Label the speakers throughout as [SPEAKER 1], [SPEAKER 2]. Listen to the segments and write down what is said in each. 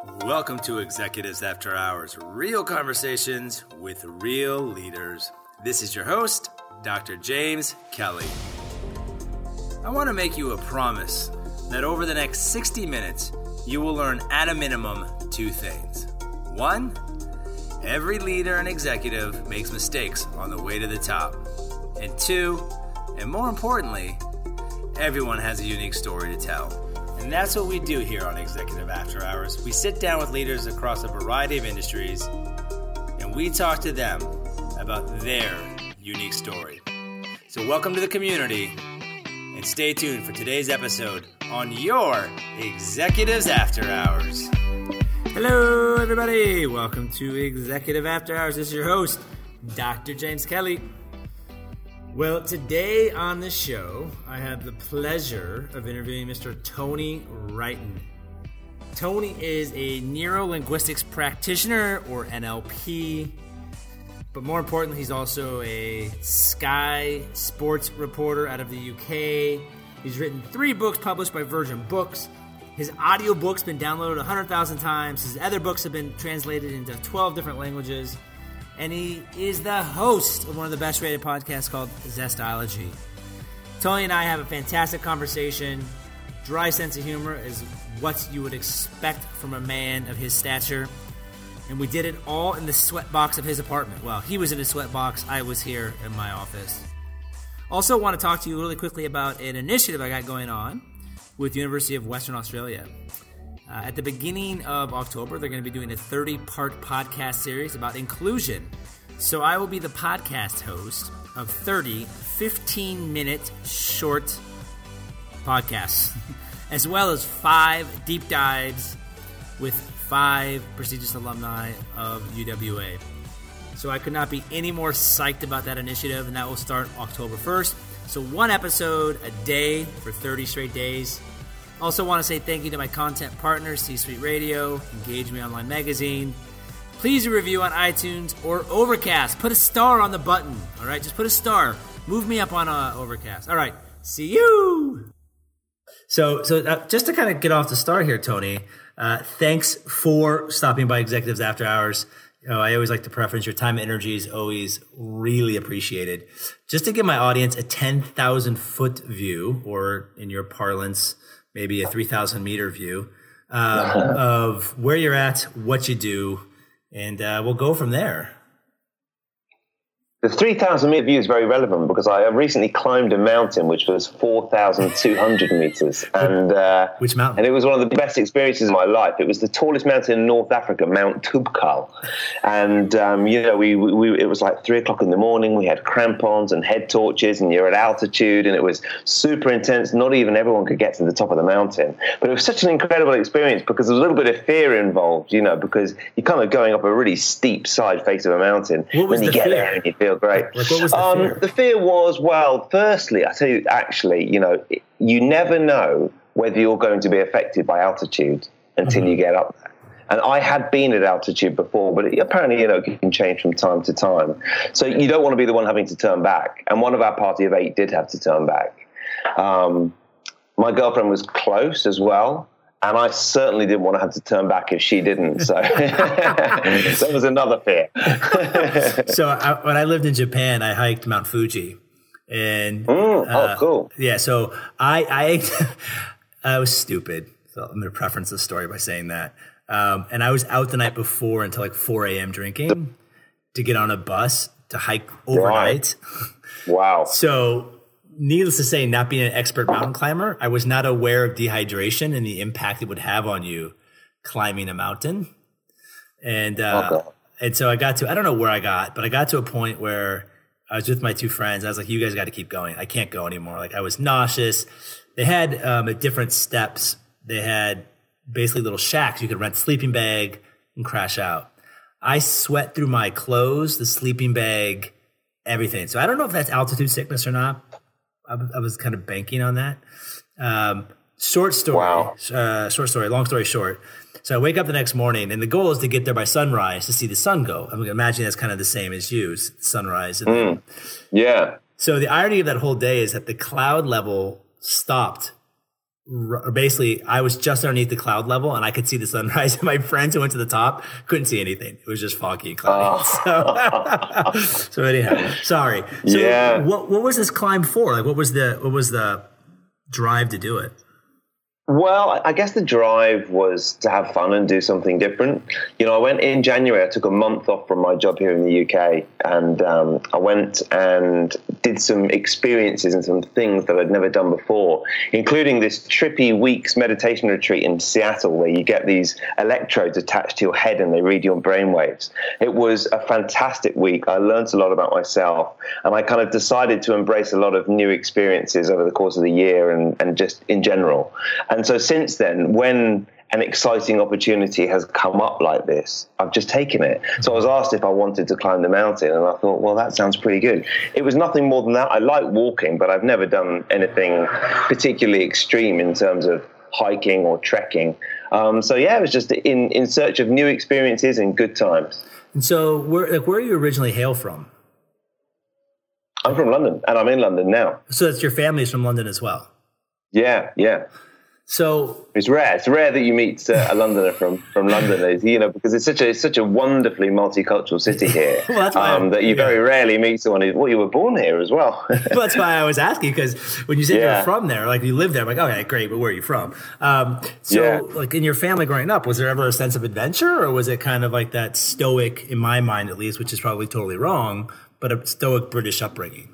[SPEAKER 1] Welcome to Executives After Hours, real conversations with real leaders. This is your host, Dr. James Kelly. I want to make you a promise that over the next 60 minutes, you will learn at a minimum two things. One, every leader and executive makes mistakes on the way to the top. And two, and more importantly, everyone has a unique story to tell. And that's what we do here on Executive After Hours. We sit down with leaders across a variety of industries, and we talk to them about their unique story. So welcome to the community, and stay tuned for today's episode on your Executives After Hours. Hello, everybody. Welcome to Executive After Hours. This is your host, Dr. James Kelly. Well, today on the show, I have the pleasure of interviewing Mr. Tony Wrighton. Tony is a neuro-linguistics practitioner, or NLP, but more importantly, he's also a Sky sports reporter out of the UK. He's written 3 books published by Virgin Books. His audiobook's been downloaded 100,000 times. His other books have been translated into 12 different languages. And he is the host of one of the best-rated podcasts called Zestology. Tony and I have a fantastic conversation. Dry sense of humor is what you would expect from a man of his stature. And we did it all in the sweatbox of his apartment. Well, he was in his sweatbox. I was here in my office. Also want to talk to you really quickly about an initiative I got going on with the University of Western Australia. At the beginning of October, they're going to be doing a 30-part podcast series about inclusion. So I will be the podcast host of 30 15-minute short podcasts, as well as 5 deep dives with 5 prestigious alumni of UWA. So I could not be any more psyched about that initiative, and that will start October 1st. So 1 episode a day for 30 straight days. Also want to say thank you to my content partners, C-Suite Radio, Engage Me Online Magazine. Please review on iTunes or Overcast. Put a star on the button, all right? Just put a star. Move me up on Overcast. All right, see you! So just to kind of get off the start here, Tony, thanks for stopping by Executives After Hours. I always like to preference your time and energy is always really appreciated. Just to give my audience a 10,000-foot view, or in your parlance, maybe a 3,000-meter view of where you're at, what you do, and we'll go from there.
[SPEAKER 2] The 3,000-meter view is very relevant because I recently climbed a mountain which was 4,200 meters. And
[SPEAKER 1] which mountain?
[SPEAKER 2] And it was one of the best experiences of my life. It was the tallest mountain in North Africa, Mount Toubkal. And, it was like 3 o'clock in the morning. We had crampons and head torches, and you're at altitude, and it was super intense. Not even everyone could get to the top of the mountain. But it was such an incredible experience because there was a little bit of fear involved, because you're kind of going up a really steep side face of a mountain.
[SPEAKER 1] What was
[SPEAKER 2] when you get there and you feel great.
[SPEAKER 1] Like, what was the fear?
[SPEAKER 2] The fear was, well, firstly, I tell you, actually, you never know whether you're going to be affected by altitude until you get up there. And I had been at altitude before, but apparently, it can change from time to time. So you don't want to be the one having to turn back. And one of our party of 8 did have to turn back. My girlfriend was close as well. And I certainly didn't want to have to turn back if she didn't. So that was another fear.
[SPEAKER 1] So when I lived in Japan, I hiked Mount Fuji. And
[SPEAKER 2] cool.
[SPEAKER 1] Yeah, so I was stupid. So I'm going to preference the story by saying that. And I was out the night before until like 4 a.m. drinking to get on a bus to hike overnight.
[SPEAKER 2] Wow.
[SPEAKER 1] So needless to say, not being an expert mountain climber, I was not aware of dehydration and the impact it would have on you climbing a mountain. And and so I don't know where I got to a point where I was with my 2 friends. I was like, you guys got to keep going. I can't go anymore. Like, I was nauseous. They had at different steps, they had basically little shacks. You could rent a sleeping bag and crash out. I sweat through my clothes, the sleeping bag, everything. So I don't know if that's altitude sickness or not. I was kind of banking on that. Short story.
[SPEAKER 2] Wow.
[SPEAKER 1] Long story short. So I wake up the next morning, and the goal is to get there by sunrise to see the sun go. I'm imagining that's kind of the same as you, sunrise.
[SPEAKER 2] Yeah.
[SPEAKER 1] So the irony of that whole day is that the cloud level stopped basically I was just underneath the cloud level and I could see the sunrise. And my friends who went to the top couldn't see anything. It was just foggy and cloudy. So anyhow, sorry. So what was this climb for? Like, what was the drive to do it?
[SPEAKER 2] Well, I guess the drive was to have fun and do something different. You know, I went in January. I took a month off from my job here in the UK, and I went and did some experiences and some things that I'd never done before, including this trippy week's meditation retreat in Seattle, where you get these electrodes attached to your head and they read your brainwaves. It was a fantastic week. I learned a lot about myself, and I kind of decided to embrace a lot of new experiences over the course of the year and just in general. And so since then, when an exciting opportunity has come up like this, I've just taken it. So I was asked if I wanted to climb the mountain, and I thought, well, that sounds pretty good. It was nothing more than that. I like walking, but I've never done anything particularly extreme in terms of hiking or trekking. So yeah, it was just in search of new experiences and good times.
[SPEAKER 1] And so where do you originally hail from?
[SPEAKER 2] I'm from London, and I'm in London now.
[SPEAKER 1] So that's your family's from London as well?
[SPEAKER 2] Yeah.
[SPEAKER 1] So
[SPEAKER 2] it's rare. It's rare that you meet a Londoner from London, you know, because it's such a wonderfully multicultural city here.
[SPEAKER 1] Well,
[SPEAKER 2] that you very rarely meet someone who, well, you were born here as well.
[SPEAKER 1] Well, that's why I was asking, because when you said you're from there, like you live there, I'm like, okay, great, but where are you from? Like in your family growing up, was there ever a sense of adventure, or was it kind of like that stoic, in my mind at least, which is probably totally wrong, but a stoic British upbringing?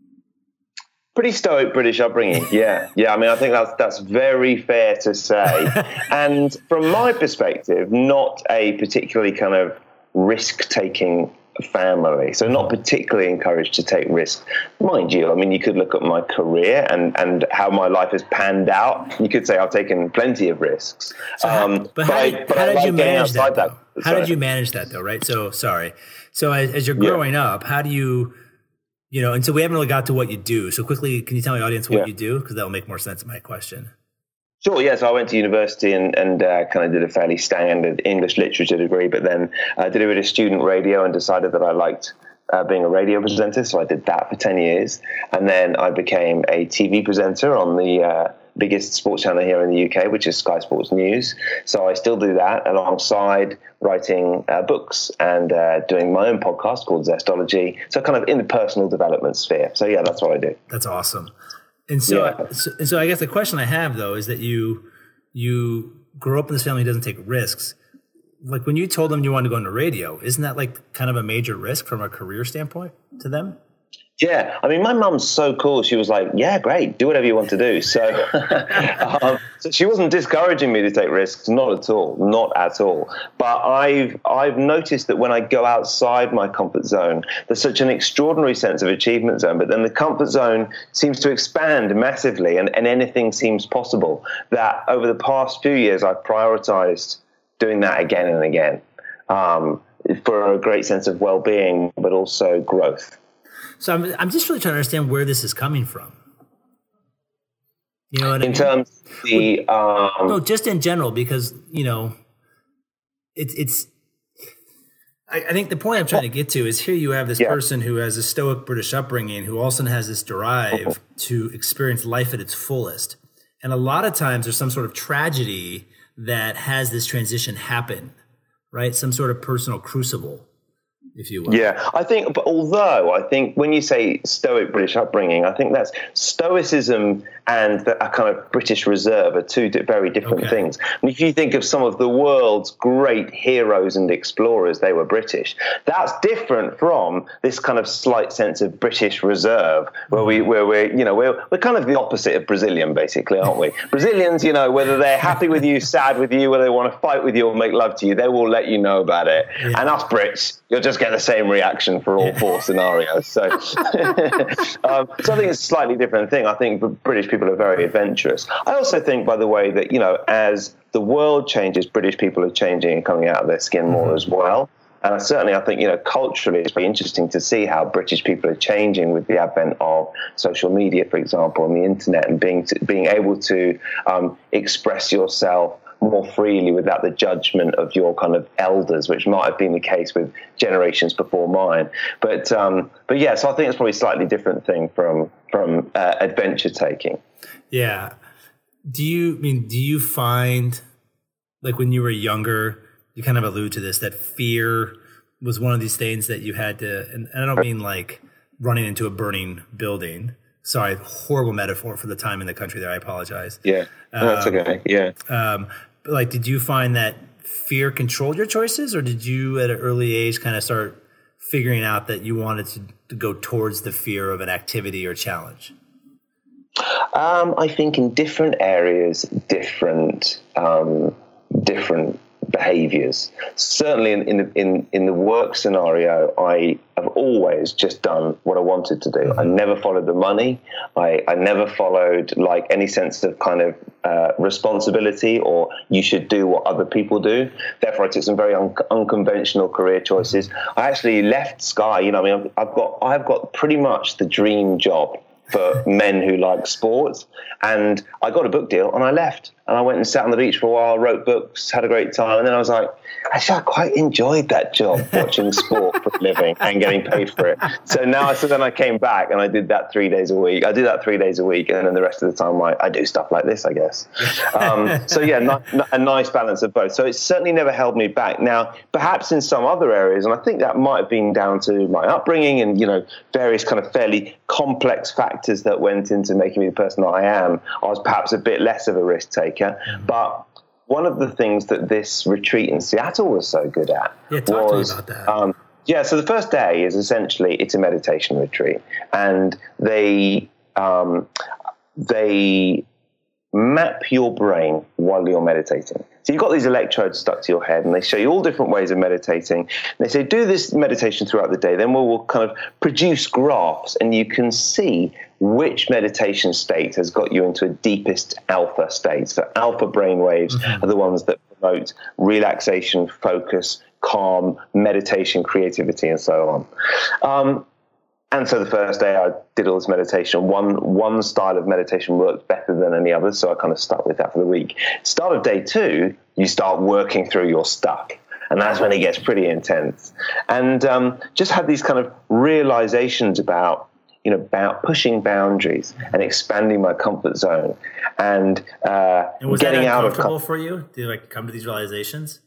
[SPEAKER 2] Pretty stoic British upbringing, yeah. I mean, I think that's very fair to say. And from my perspective, not a particularly kind of risk-taking family, so not particularly encouraged to take risks. Mind you, I mean, you could look at my career and how my life has panned out. You could say I've taken plenty of risks.
[SPEAKER 1] So how did you manage that, though? How did you manage that, though, right? So, sorry. So as you're growing up, how do you... You know, and so we haven't really got to what you do. So quickly, can you tell the audience what you do? Because that'll make more sense in my question.
[SPEAKER 2] Sure, yeah. So I went to university and kind of did a fairly standard English literature degree, but then I did a bit of student radio and decided that I liked being a radio presenter. So I did that for 10 years. And then I became a TV presenter on the biggest sports channel here in the UK, which is Sky Sports News. So I still do that alongside writing books and doing my own podcast called Zestology. So kind of in the personal development sphere. So yeah, that's what I do.
[SPEAKER 1] That's awesome. And so, so I guess the question I have, though, is that you grew up in this family who doesn't take risks. Like when you told them you wanted to go into radio, isn't that like kind of a major risk from a career standpoint to them?
[SPEAKER 2] Yeah, I mean, my mum's so cool. She was like, yeah, great, do whatever you want to do. So, so she wasn't discouraging me to take risks, not at all. But I've noticed that when I go outside my comfort zone, there's such an extraordinary sense of achievement zone, but then the comfort zone seems to expand massively and anything seems possible, that over the past few years, I've prioritized doing that again and again for a great sense of well-being, but also growth.
[SPEAKER 1] So I'm just really trying to understand where this is coming from. You know what I mean?
[SPEAKER 2] In terms of the...
[SPEAKER 1] no, just in general, because, you know, it's I think the point I'm trying to get to is here you have this person who has a stoic British upbringing who also has this drive to experience life at its fullest. And a lot of times there's some sort of tragedy that has this transition happen, right? Some sort of personal crucible, if you will. Yeah,
[SPEAKER 2] I think, but although I think when you say stoic British upbringing, I think that's stoicism and a kind of British reserve are two very different things. And if you think of some of the world's great heroes and explorers, they were British. That's different from this kind of slight sense of British reserve, where we're kind of the opposite of Brazilian, basically, aren't we? Brazilians, you know, whether they're happy with you, sad with you, whether they want to fight with you or make love to you, they will let you know about it. Yeah. And us Brits, you'll just get the same reaction for all four scenarios. So, so I think it's a slightly different thing. I think British people are very adventurous. I also think, by the way, that, you know, as the world changes, British people are changing and coming out of their skin more as well. And I think, you know, culturally, it's very interesting to see how British people are changing with the advent of social media, for example, and the internet, and being able to express yourself more freely without the judgment of your kind of elders, which might have been the case with generations before mine. But yeah, so I think it's probably a slightly different thing from adventure taking.
[SPEAKER 1] Yeah. Do you find, like when you were younger, you kind of allude to this, that fear was one of these things that you had to, and I don't mean like running into a burning building. Sorry, horrible metaphor for the time in the country there. I apologize.
[SPEAKER 2] Yeah, that's okay. Yeah.
[SPEAKER 1] But like, did you find that fear controlled your choices, or did you at an early age kind of start figuring out that you wanted to go towards the fear of an activity or challenge?
[SPEAKER 2] I think in different areas, different behaviors. Certainly in the work scenario, I have always just done what I wanted to do. Mm-hmm. I never followed the money. I never followed like any sense of kind of responsibility, or you should do what other people do. Therefore, I took some very unconventional career choices. I actually left Sky. You know, I mean, I've got pretty much the dream job for men who like sports, and I got a book deal and I left, and I went and sat on the beach for a while, wrote books, had a great time, and then I was like, actually I quite enjoyed that job, watching sport for a living and getting paid for it. So then I came back and I did that 3 days a week. I do that 3 days a week, and then the rest of the time I do stuff like this, I guess. So yeah, a nice balance of both. So it's certainly never held me back. Now, perhaps in some other areas, and I think that might have been down to my upbringing and, you know, various kind of fairly complex factors that went into making me the person that I am, I was perhaps a bit less of a risk taker. But one of the things that this retreat in Seattle was so good at was,
[SPEAKER 1] talk to me about
[SPEAKER 2] that. So the first day is essentially, it's a meditation retreat, and they map your brain while you're meditating. So you've got these electrodes stuck to your head, and they show you all different ways of meditating. And they say, do this meditation throughout the day. Then we'll kind of produce graphs, and you can see which meditation state has got you into a deepest alpha state. So alpha brain waves are the ones that promote relaxation, focus, calm, meditation, creativity, and so on. And so the first day I did all this meditation. One style of meditation worked better than any other, so I kind of stuck with that for the week. Start of day 2, you start working through your stuff, and that's when it gets pretty intense. And just had these kind of realizations about pushing boundaries and expanding my comfort zone, and
[SPEAKER 1] was
[SPEAKER 2] getting
[SPEAKER 1] that
[SPEAKER 2] out of
[SPEAKER 1] uncomfortable for you? Did you come to these realizations?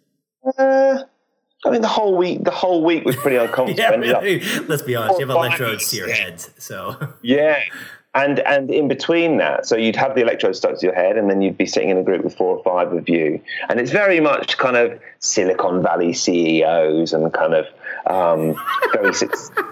[SPEAKER 2] I mean, the whole week was pretty uncomfortable.
[SPEAKER 1] Let's be honest, you have electrodes to your head, so
[SPEAKER 2] yeah. And in between that, so you'd have the electrodes stuck to your head, and then you'd be sitting in a group with 4 or 5 of you, and it's very much kind of Silicon Valley CEOs and kind of because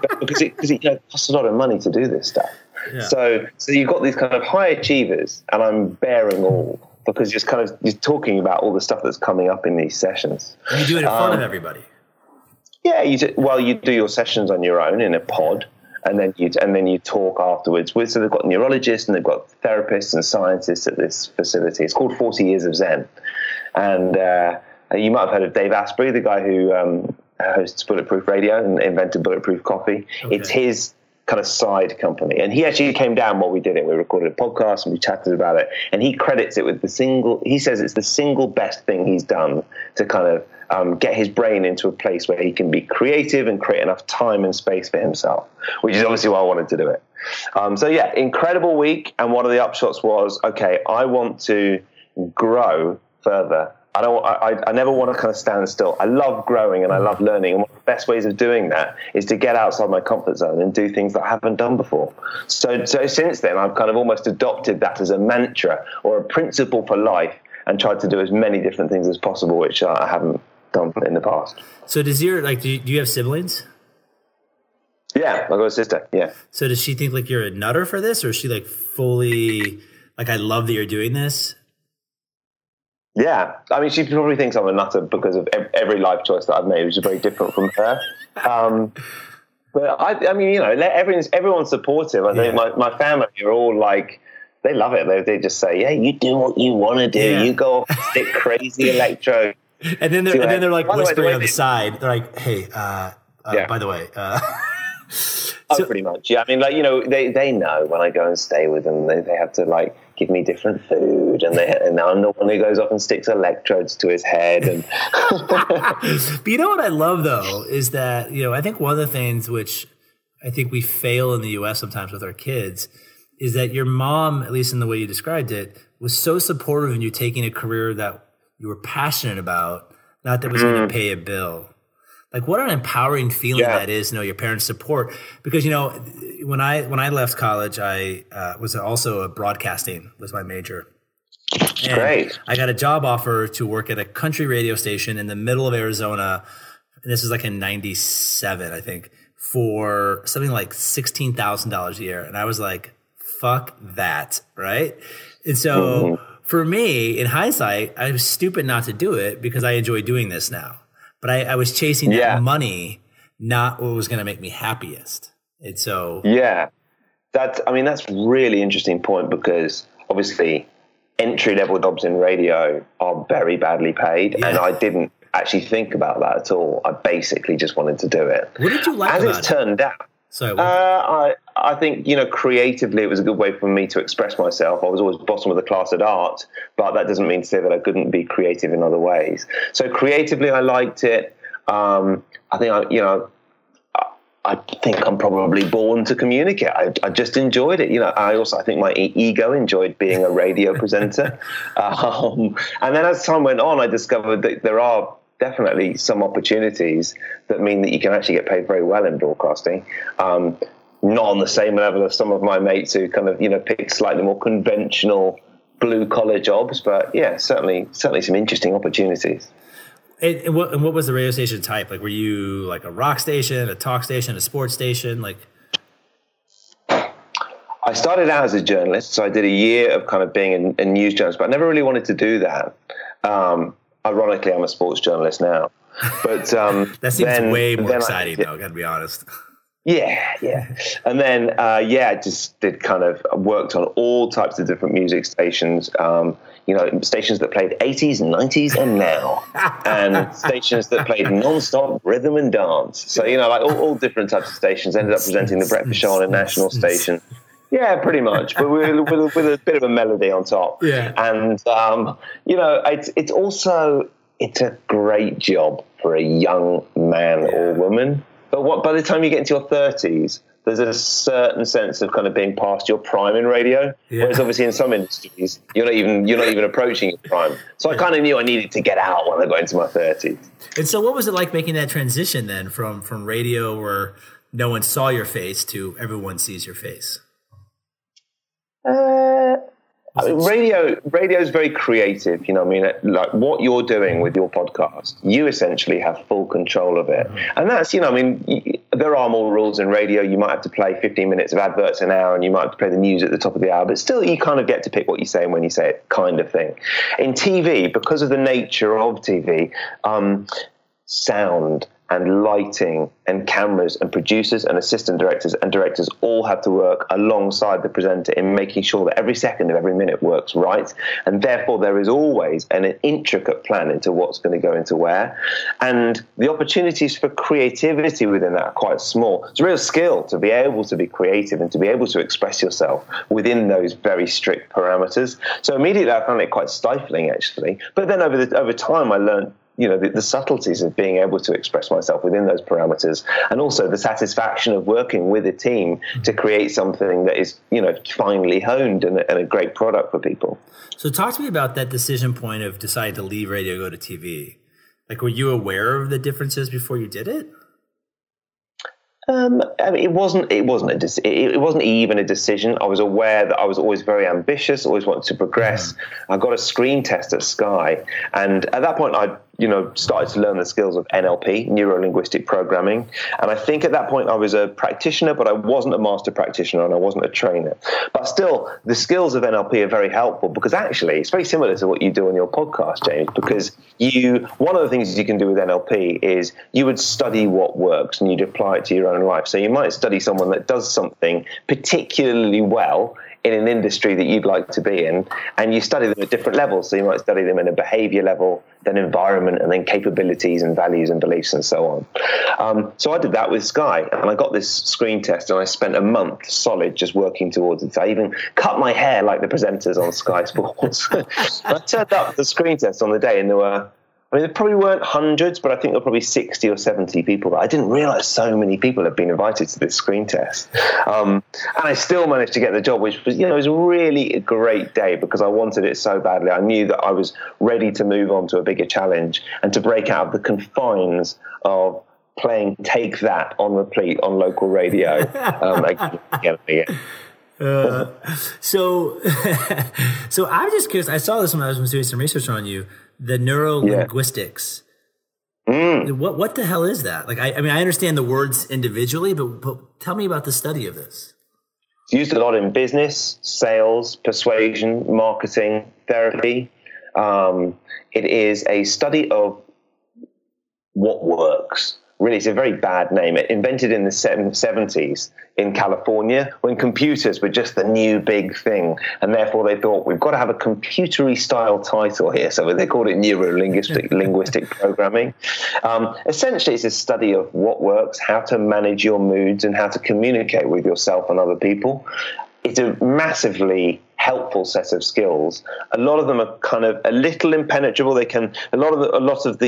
[SPEAKER 2] it costs a lot of money to do this stuff. Yeah. So you've got these kind of high achievers, and I'm bearing all, because you're talking about all the stuff that's coming up in these sessions.
[SPEAKER 1] And you do it in front of everybody.
[SPEAKER 2] Yeah, you do your sessions on your own in a pod, and then you talk afterwards. So they've got neurologists and they've got therapists and scientists at this facility. It's called 40 Years of Zen, and you might have heard of Dave Asprey, the guy who hosts Bulletproof Radio and invented Bulletproof Coffee. Okay. It's his kind of side company, and he actually came down while we did it. We recorded a podcast and we chatted about it, and he credits it with he says it's the single best thing he's done to kind of get his brain into a place where he can be creative and create enough time and space for himself, which is obviously why I wanted to do it. So yeah, incredible week. And one of the upshots was, okay, I want to grow further. I never want to kind of stand still. I love growing and I love learning. And one of the best ways of doing that is to get outside my comfort zone and do things that I haven't done before. So since then, I've kind of almost adopted that as a mantra or a principle for life, and tried to do as many different things as possible, which I haven't done in the past.
[SPEAKER 1] So do you have siblings?
[SPEAKER 2] Yeah, I've got a sister. Yeah.
[SPEAKER 1] So does she think like you're a nutter for this, or is she like fully like, I love that you're doing this?
[SPEAKER 2] Yeah, I mean, she probably thinks I'm a nutter because of every life choice that I've made, which is very different from her. But I mean, everyone's supportive. I think my family are all like, they love it. They just say, yeah, you do what you want to do. Yeah. You go stick crazy electrode.
[SPEAKER 1] And then they're like whispering on the side. They're like, hey, by the way.
[SPEAKER 2] Pretty much. Yeah. I mean, they know when I go and stay with them, they have to like give me different food, and I'm the one who goes off and sticks electrodes to his head. And
[SPEAKER 1] But you know what I love though is that, I think one of the things which I think we fail in the U.S. sometimes with our kids is that your mom, at least in the way you described it, was so supportive in you taking a career that you were passionate about, not that was going to pay a bill. Like, what an empowering feeling that is to know your parents' support. Because, you know, when I left college, I was also a broadcasting was my major. And
[SPEAKER 2] Great.
[SPEAKER 1] I got a job offer to work at a country radio station in the middle of Arizona. And this was like in 97, I think, for something like $16,000 a year. And I was like, fuck that, right? And so for me, in hindsight, I was stupid not to do it because I enjoy doing this now. But I was chasing that money, not what was going to make me happiest. And so... Yeah.
[SPEAKER 2] That's really interesting point, because obviously entry-level jobs in radio are very badly paid. Yeah. And I didn't actually think about that at all. I basically just wanted to do it.
[SPEAKER 1] What did you like about it? As
[SPEAKER 2] it's turned out, I think, you know, creatively it was a good way for me to express myself. I was always bottom of the class at art, but that doesn't mean to say that I couldn't be creative in other ways. So creatively, I liked it. I think I'm probably born to communicate. I just enjoyed it. You know, I think my ego enjoyed being a radio presenter. And then as time went on, I discovered that there are definitely some opportunities that mean that you can actually get paid very well in broadcasting. Not on the same level as some of my mates who kind of, you know, pick slightly more conventional blue collar jobs, but yeah, certainly some interesting opportunities.
[SPEAKER 1] And what was the radio station type? Like, were you like a rock station, a talk station, a sports station? Like,
[SPEAKER 2] I started out as a journalist, so I did a year of kind of being a news journalist, but I never really wanted to do that. Ironically, I'm a sports journalist now, but
[SPEAKER 1] that seems way more exciting, though. Got to be honest.
[SPEAKER 2] Yeah. And then, I just did kind of worked on all types of different music stations, you know, stations that played 80s, 90s, and now, and stations that played nonstop rhythm and dance. So, you know, like all different types of stations. Ended up presenting the breakfast show on a national station. Yeah, pretty much, but with a bit of a melody on top.
[SPEAKER 1] Yeah.
[SPEAKER 2] And, you know, it's a great job for a young man or woman. But by the time you get into your 30s, there's a certain sense of kind of being past your prime in radio. Yeah. Whereas obviously in some industries, you're not even approaching your prime. So I kind of knew I needed to get out when I got into my 30s.
[SPEAKER 1] And so what was it like making that transition then from radio where no one saw your face to everyone sees your face?
[SPEAKER 2] Radio is very creative. You know, I mean, like what you're doing with your podcast, you essentially have full control of it. And that's, you know, I mean, there are more rules in radio. You might have to play 15 minutes of adverts an hour, and you might have to play the news at the top of the hour, but still you kind of get to pick what you say and when you say it, kind of thing. In TV, because of the nature of TV, sound and lighting and cameras and producers and assistant directors and directors all have to work alongside the presenter in making sure that every second of every minute works right. And therefore there is always an intricate plan into what's going to go into where. And the opportunities for creativity within that are quite small. It's a real skill to be able to be creative and to be able to express yourself within those very strict parameters. So immediately I found it quite stifling, actually. But then over time I learned, you know, the subtleties of being able to express myself within those parameters, and also the satisfaction of working with a team to create something that is, you know, finely honed and a great product for people.
[SPEAKER 1] So talk to me about that decision point of deciding to leave radio, go to TV. Like, were you aware of the differences before you did it?
[SPEAKER 2] I mean, it wasn't even a decision. I was aware that I was always very ambitious, always wanted to progress. I got a screen test at Sky, and at that point I started to learn the skills of NLP, neuro-linguistic programming. And I think at that point I was a practitioner, but I wasn't a master practitioner and I wasn't a trainer. But still, the skills of NLP are very helpful, because actually it's very similar to what you do on your podcast, James, because one of the things you can do with NLP is you would study what works and you'd apply it to your own life. So you might study someone that does something particularly well in an industry that you'd like to be in, and you study them at different levels. So you might study them in a behavior level, then environment, and then capabilities and values and beliefs and so on. So I did that with Sky, and I got this screen test, and I spent a month solid just working towards it. I even cut my hair like the presenters on Sky Sports. I turned up the screen test on the day, and there were I mean, there probably weren't hundreds, but I think there were probably 60 or 70 people. I didn't realize so many people had been invited to this screen test. And I still managed to get the job, which was, it was really a great day because I wanted it so badly. I knew that I was ready to move on to a bigger challenge and to break out of the confines of playing Take That on repeat on local radio. Again.
[SPEAKER 3] So I'm just curious. I saw this when I was doing some research on you. The neurolinguistics. What the hell is that? Like, I mean, I understand the words individually, but tell me about the study of this.
[SPEAKER 2] It's used a lot in business, sales, persuasion, marketing, therapy. It is a study of what works. Really, it's a very bad name. It invented in the 70s in California when computers were just the new big thing. And therefore they thought, we've got to have a computery style title here. So they called it linguistic programming. Essentially, it's a study of what works, how to manage your moods and how to communicate with yourself and other people. It's a massively helpful set of skills. A lot of them are kind of a little impenetrable. A lot of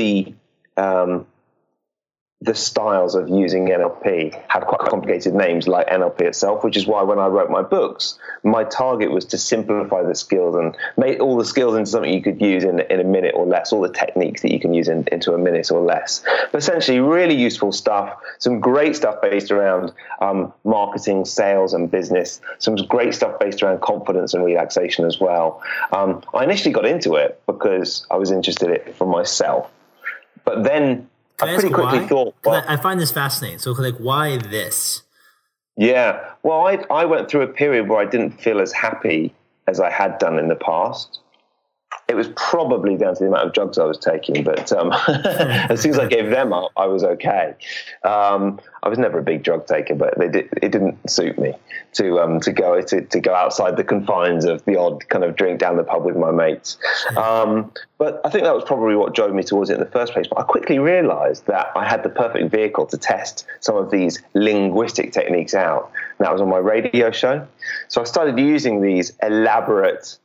[SPEAKER 2] the styles of using NLP have quite complicated names like NLP itself, which is why when I wrote my books, my target was to simplify the skills and make all the skills into something you could use in a minute or less, all the techniques that you can use into a minute or less. But essentially, really useful stuff, some great stuff based around marketing, sales, and business, some great stuff based around confidence and relaxation as well. I initially got into it because I was interested in it for myself. But then I pretty quickly thought,
[SPEAKER 3] I find this fascinating. So, like, why this?
[SPEAKER 2] Yeah. Well, I went through a period where I didn't feel as happy as I had done in the past. It was probably down to the amount of drugs I was taking, but as soon as I gave them up, I was okay. I was never a big drug taker, but it didn't suit me to go outside the confines of the odd kind of drink down the pub with my mates. But I think that was probably what drove me towards it in the first place. But I quickly realized that I had the perfect vehicle to test some of these linguistic techniques out. And that was on my radio show. So I started using these elaborate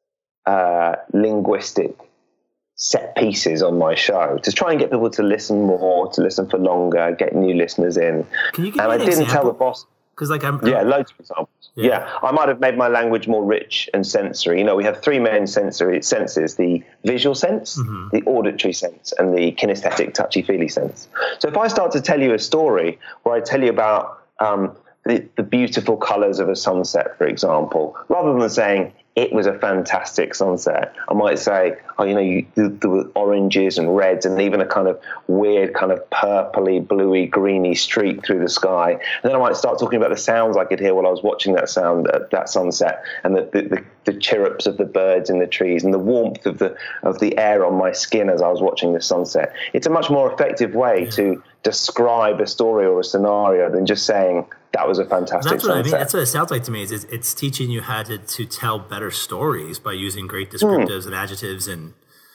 [SPEAKER 2] linguistic set pieces on my show to try and get people to listen more, to listen for longer, get new listeners in.
[SPEAKER 3] Can you give me an example?
[SPEAKER 2] Tell the boss.
[SPEAKER 3] Because loads
[SPEAKER 2] of examples. Yeah, I might have made my language more rich and sensory. We have three main sensory senses: the visual sense, the auditory sense, and the kinesthetic, touchy-feely sense. So if I start to tell you a story where I tell you about the beautiful colors of a sunset, for example, rather than saying it was a fantastic sunset, I might say, there were oranges and reds and even a kind of weird kind of purpley, bluey, greeny streak through the sky. And then I might start talking about the sounds I could hear while I was watching that sunset, and the chirrups of the birds in the trees and the warmth of the air on my skin as I was watching the sunset. It's a much more effective way to describe a story or a scenario than just saying that was a fantastic sunset.
[SPEAKER 3] I mean, that's what it sounds like to me. Is it's teaching you how to tell better stories by using great descriptives and adjectives, and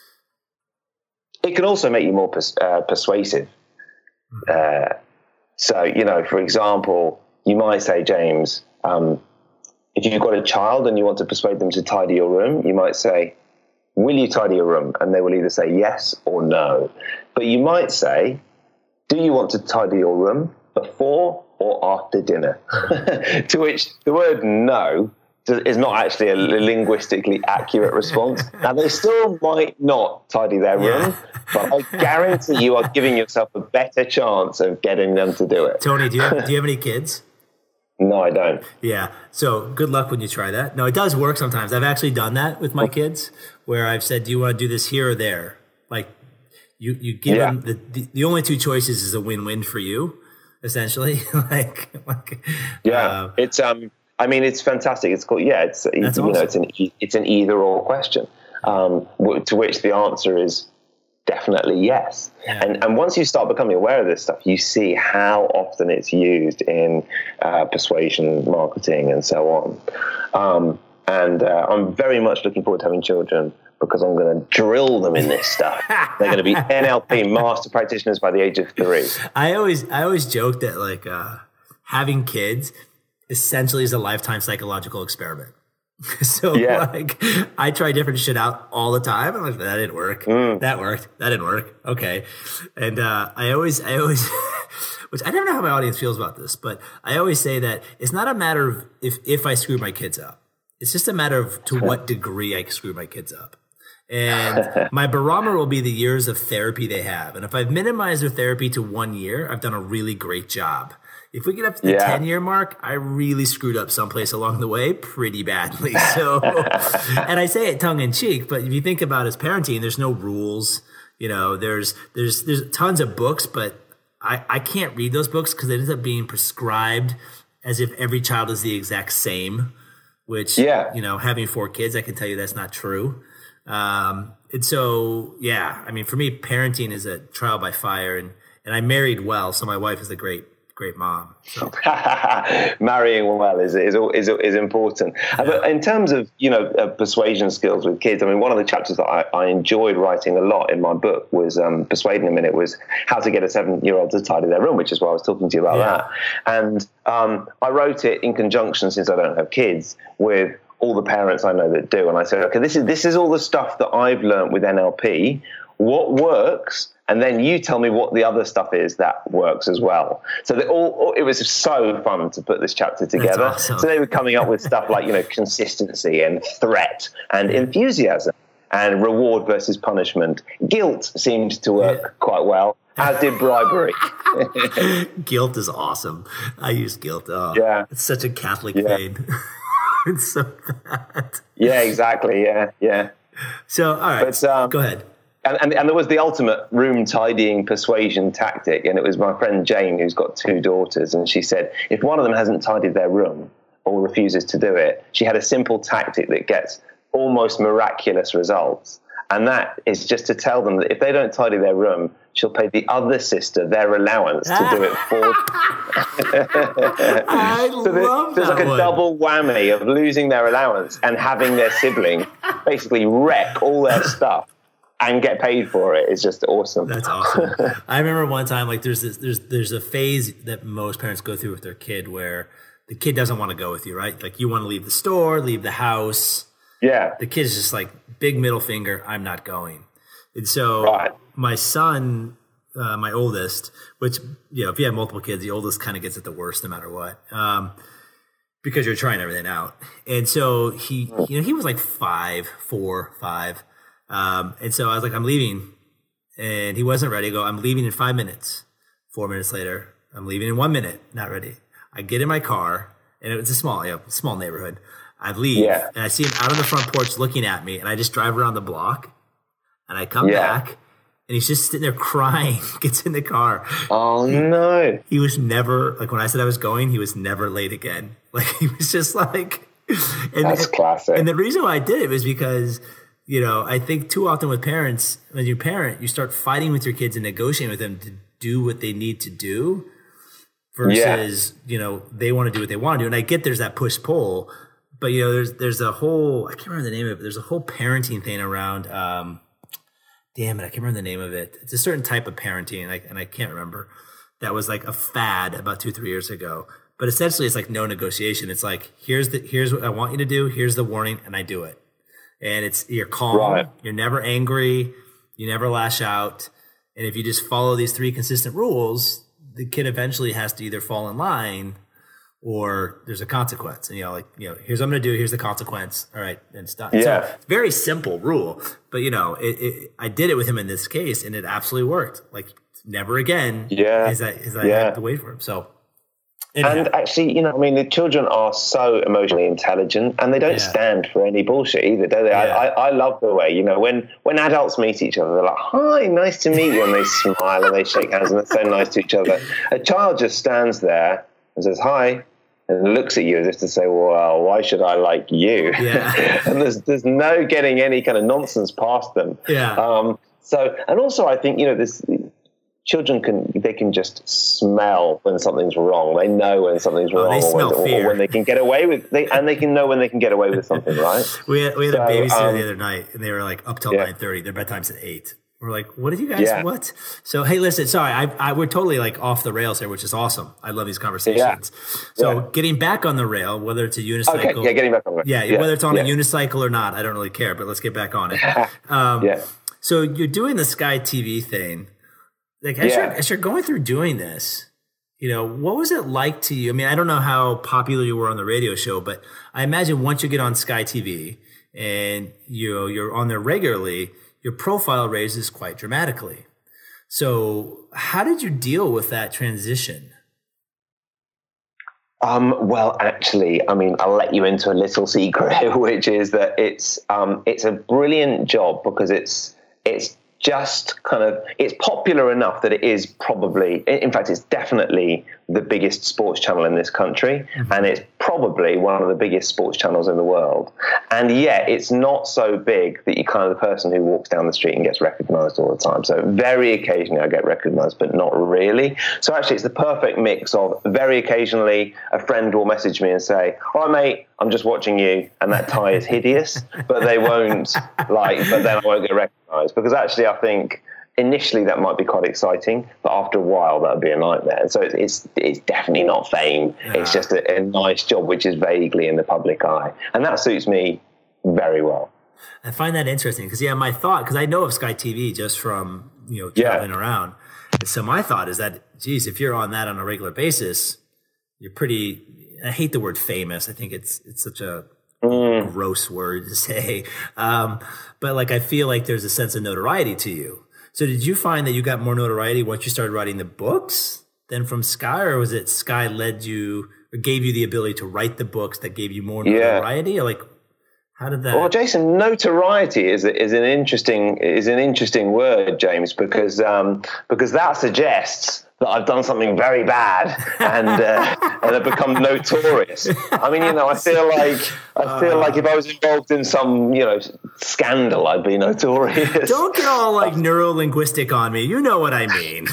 [SPEAKER 2] it can also make you more persuasive. So, for example, you might say, James, if you've got a child and you want to persuade them to tidy your room, you might say, will you tidy your room? And they will either say yes or no. But you might say, do you want to tidy your room before or after dinner? To which the word no is not actually a linguistically accurate response. Now, they still might not tidy their room, but I guarantee you are giving yourself a better chance of getting them to do it.
[SPEAKER 3] Tony, do you have any kids?
[SPEAKER 2] No, I don't.
[SPEAKER 3] Yeah. So good luck when you try that. No, it does work sometimes. I've actually done that with my kids where I've said, do you want to do this here or there? Like you give them the only two choices is a win-win for you, essentially.
[SPEAKER 2] It's I mean, it's fantastic. It's called, it's awesome. It's an either or question, to which the answer is definitely yes. Yeah. And once you start becoming aware of this stuff, you see how often it's used in persuasion, marketing, and so on. I'm very much looking forward to having children because I'm going to drill them in this stuff. They're going to be NLP master practitioners by the age of 3.
[SPEAKER 3] I always joke that having kids essentially is a lifetime psychological experiment. So like I try different shit out all the time. I'm like, that didn't work. That worked. That didn't work. Okay. And I always which I never know how my audience feels about this, but I always say that it's not a matter of if I screw my kids up. It's just a matter of to what degree I screw my kids up. And my barometer will be the years of therapy they have. And if I've minimized their therapy to 1 year, I've done a really great job. If we get up to the 10-year mark, I really screwed up someplace along the way pretty badly. So, and I say it tongue in cheek, but if you think about as parenting, there's no rules. You know, there's tons of books, but I can't read those books because it ends up being prescribed as if every child is the exact same, which, you know, having 4 kids, I can tell you that's not true. And so, I mean, for me, parenting is a trial by fire, and I married well. So my wife is a great mom. So.
[SPEAKER 2] Marrying well is important. Yeah. But in terms of, you know, persuasion skills with kids, I mean, one of the chapters that I enjoyed writing a lot in my book was persuading them, and it was how to get a 7-year-old to tidy their room, which is why I was talking to you about that. And I wrote it in conjunction, since I don't have kids, with all the parents I know that do. And I said, okay, this is all the stuff that I've learned with NLP. What works? And then you tell me what the other stuff is that works as well. So it was so fun to put this chapter together. Awesome. So they were coming up with stuff like, you know, consistency and threat and enthusiasm and reward versus punishment. Guilt seemed to work quite well, as did bribery.
[SPEAKER 3] Guilt is awesome. I use guilt. Oh, it's such a Catholic thing. It's so bad.
[SPEAKER 2] Yeah, exactly. Yeah.
[SPEAKER 3] So, all right, but, go ahead.
[SPEAKER 2] And there was the ultimate room tidying persuasion tactic, and it was my friend Jane, who's got 2 daughters, and she said if one of them hasn't tidied their room or refuses to do it, she had a simple tactic that gets almost miraculous results, and that is just to tell them that if they don't tidy their room, she'll pay the other sister their allowance to do it for them. There's like a double whammy of losing their allowance and having their sibling basically wreck all their stuff and get paid for it. Is just awesome.
[SPEAKER 3] That's awesome. I remember one time, like there's a phase that most parents go through with their kid where the kid doesn't want to go with you, right? Like you want to leave the store, leave the house.
[SPEAKER 2] Yeah.
[SPEAKER 3] The kid's just like big middle finger, I'm not going. And so my son, my oldest, which, you know, if you have multiple kids, the oldest kind of gets it the worst no matter what. Because you're trying everything out. And so he was like 4, 5. And so I was like, I'm leaving, and he wasn't ready. I go, I'm leaving in 5 minutes. 4 minutes later, I'm leaving in 1 minute. Not ready. I get in my car, and it was a small neighborhood. I leave, and I see him out on the front porch looking at me, and I just drive around the block, and I come back, and he's just sitting there crying, gets in the car.
[SPEAKER 2] Oh, no.
[SPEAKER 3] He was never, like when I said I was going, he was never late again. Like he was just like.
[SPEAKER 2] That's classic.
[SPEAKER 3] And the reason why I did it was because, you know, I think too often with parents, when you parent, you start fighting with your kids and negotiating with them to do what they need to do versus, you know, they want to do what they want to do. And I get there's that push-pull, but, you know, there's a whole, I can't remember the name of it, but there's a whole parenting thing around, damn it, I can't remember the name of it. It's a certain type of parenting, and I can't remember. That was like a fad about 2-3 years ago. But essentially, it's like no negotiation. It's like, here's what I want you to do, here's the warning, and I do it. And you're calm, you're never angry, you never lash out. And if you just follow these 3 consistent rules, the kid eventually has to either fall in line or there's a consequence. And, here's what I'm going to do, here's the consequence. All right, and stop.
[SPEAKER 2] Yeah.
[SPEAKER 3] So, very simple rule. But, I did it with him in this case, and it absolutely worked. Like, never again is I have to wait for him. So.
[SPEAKER 2] And actually, the children are so emotionally intelligent, and they don't stand for any bullshit either, do they? Yeah. I love the way, when adults meet each other, they're like, hi, nice to meet you, and they smile and they shake hands and they're so nice to each other. A child just stands there and says, hi, and looks at you as if to say, well, why should I like you? Yeah. And there's no getting any kind of nonsense past them.
[SPEAKER 3] Yeah.
[SPEAKER 2] And also I think, children can just smell when something's wrong. They know when something's wrong, or when they can get away with. They can know when they can get away with something, right?
[SPEAKER 3] we had a babysitter the other night, and they were like up till 9:30. Their bedtime's at 8, We're like, what did you guys, what? So, hey, listen, sorry, we're totally like off the rails here, which is awesome. I love these conversations. So getting back on the rail, whether it's a unicycle.
[SPEAKER 2] Okay, getting back on the rail.
[SPEAKER 3] Whether it's on a unicycle or not, I don't really care, but let's get back on it. So you're doing the Sky TV thing. Like, as you're going through doing this, you know, what was it like to you? I mean, I don't know how popular you were on the radio show, but I imagine once you get on Sky TV and you're on there regularly, your profile raises quite dramatically. So how did you deal with that transition?
[SPEAKER 2] Well, actually, I mean, I'll let you into a little secret, which is that it's a brilliant job because it's just kind of, it's popular enough that it is probably, in fact, it's definitely the biggest sports channel in this country, and it's probably one of the biggest sports channels in the world. And yet it's not so big that you're kind of the person who walks down the street and gets recognized all the time. So very occasionally I get recognized, but not really. So actually it's the perfect mix of very occasionally a friend will message me and say, "All right, mate, I'm just watching you, and that tie is hideous," but they won't but then I won't get recognized, because actually I think initially that might be quite exciting, but after a while that would be a nightmare. So it's definitely not fame. It's just a nice job which is vaguely in the public eye, and that suits me very well.
[SPEAKER 3] I find that interesting because my thought, because I know of Sky TV just from traveling around, and so my thought is that, geez, if you're on that on a regular basis, you're pretty. I hate the word famous. I think it's such a gross word to say, but like I feel like there's a sense of notoriety to you. So did you find that you got more notoriety once you started writing the books than from Sky, or was it Sky led you or gave you the ability to write the books that gave you more notoriety? Or like, how did that?
[SPEAKER 2] Well, Jason, notoriety is an interesting word, James, because that suggests that I've done something very bad and have become notorious. I mean, I feel like if I was involved in some, scandal, I'd be notorious.
[SPEAKER 3] Don't get all like neuro-linguistic on me. You know what I mean.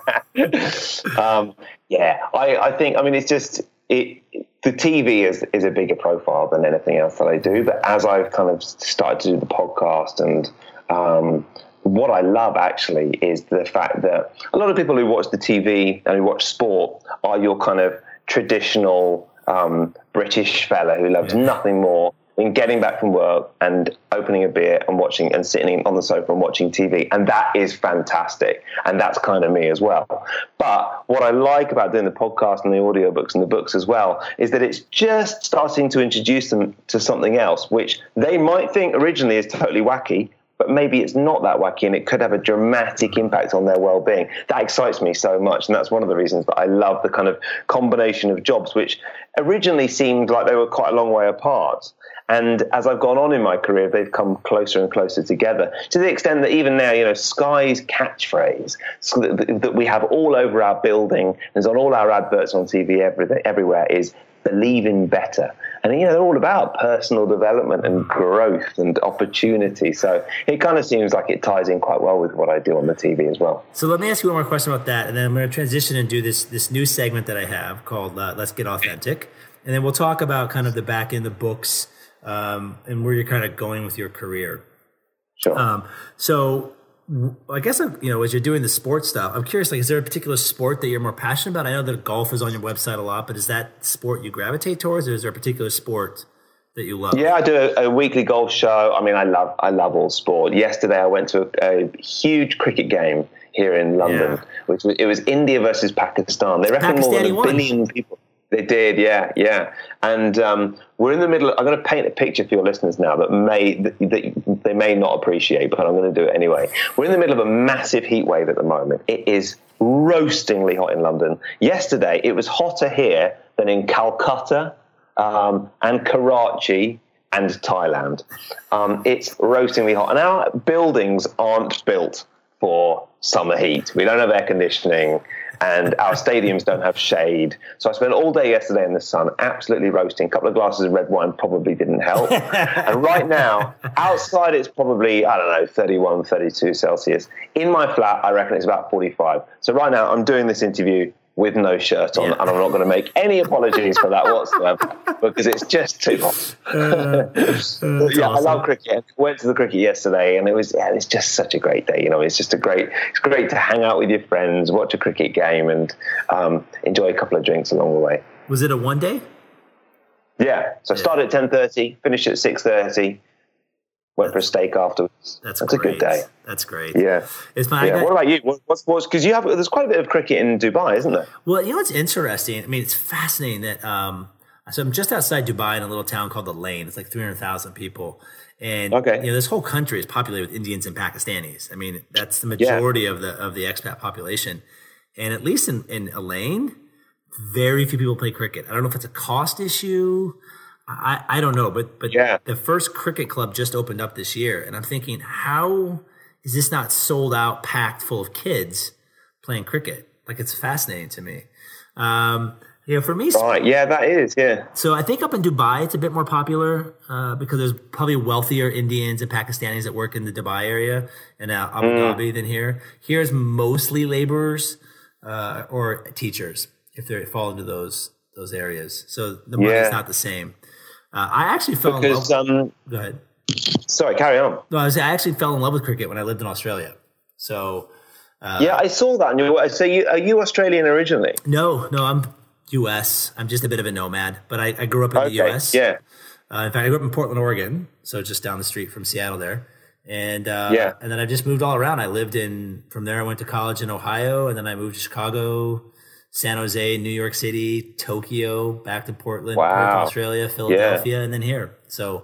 [SPEAKER 2] I think, I mean, it's just, the TV is a bigger profile than anything else that I do. But as I've kind of started to do the podcast and, what I love actually is the fact that a lot of people who watch the TV and who watch sport are your kind of traditional British fella who loves nothing more than getting back from work and opening a beer and watching and sitting on the sofa and watching TV. And that is fantastic. And that's kind of me as well. But what I like about doing the podcast and the audiobooks and the books as well is that it's just starting to introduce them to something else, which they might think originally is totally wacky, but maybe it's not that wacky and it could have a dramatic impact on their well-being. That excites me so much, and that's one of the reasons that I love the kind of combination of jobs, which originally seemed like they were quite a long way apart. And as I've gone on in my career, they've come closer and closer together, to the extent that even now, Sky's catchphrase that we have all over our building, and on all our adverts on TV everywhere, is "believe in better." And, they're all about personal development and growth and opportunity. So it kind of seems like it ties in quite well with what I do on the TV as well.
[SPEAKER 3] So let me ask you one more question about that. And then I'm going to transition and do this new segment that I have called Let's Get Authentic. And then we'll talk about kind of the back end of books and where you're kind of going with your career.
[SPEAKER 2] Sure.
[SPEAKER 3] So I guess, as you're doing the sports stuff, I'm curious, like, is there a particular sport that you're more passionate about? I know that golf is on your website a lot, but is that sport you gravitate towards, or is there a particular sport that you love?
[SPEAKER 2] Yeah, I do a weekly golf show. I mean, I love all sport. Yesterday, I went to a huge cricket game here in London, it was India versus Pakistan. They reckon more than 1 billion people. They did, yeah. And we're in the middle. I'm going to paint a picture for your listeners now that they may not appreciate, but I'm going to do it anyway. We're in the middle of a massive heat wave at the moment. It is roastingly hot in London. Yesterday, it was hotter here than in Calcutta and Karachi and Thailand. It's roastingly hot. And our buildings aren't built for summer heat. We don't have air conditioning, and our stadiums don't have shade. So I spent all day yesterday in the sun, absolutely roasting. A couple of glasses of red wine probably didn't help. And right now, outside it's probably, 31, 32 Celsius. In my flat, I reckon it's about 45. So right now, I'm doing this interview with no shirt on, and I'm not going to make any apologies for that whatsoever because it's just too hot.
[SPEAKER 3] Awesome.
[SPEAKER 2] I love cricket. Went to the cricket yesterday, and it's just such a great day. It's great to hang out with your friends, watch a cricket game, and enjoy a couple of drinks along the way.
[SPEAKER 3] Was it a one day?
[SPEAKER 2] Yeah. So I started at 10:30, finished at 6:30. Went for a steak afterwards. That's a good day.
[SPEAKER 3] That's great.
[SPEAKER 2] Yeah. What about you? What's because there's quite a bit of cricket in Dubai, isn't there?
[SPEAKER 3] Well, what's interesting? I mean, it's fascinating that. So I'm just outside Dubai in a little town called The Lane. It's like 300,000 people, and this whole country is populated with Indians and Pakistanis. I mean, that's the majority of the expat population, and at least in Lane, very few people play cricket. I don't know if it's a cost issue. I don't know, but the first cricket club just opened up this year, and I'm thinking, how is this not sold out, packed full of kids playing cricket? Like, it's fascinating to me. For me,
[SPEAKER 2] right? Yeah, that is. Yeah.
[SPEAKER 3] So I think up in Dubai, it's a bit more popular because there's probably wealthier Indians and Pakistanis that work in the Dubai area and Abu Dhabi than here. Here's mostly laborers or teachers if they fall into those areas. So the money's not the same. I actually fell in love. Go ahead.
[SPEAKER 2] Sorry, carry on.
[SPEAKER 3] No, I actually fell in love with cricket when I lived in Australia. So
[SPEAKER 2] I saw that. So are you Australian originally?
[SPEAKER 3] No, I'm U.S. I'm just a bit of a nomad, but I grew up in the U.S.
[SPEAKER 2] Yeah.
[SPEAKER 3] In fact, I grew up in Portland, Oregon, so just down the street from Seattle there. And then I just moved all around. I lived from there I went to college in Ohio, and then I moved to Chicago, San Jose, New York City, Tokyo, back to Portland, Perth, Australia, Philadelphia, and then here. So,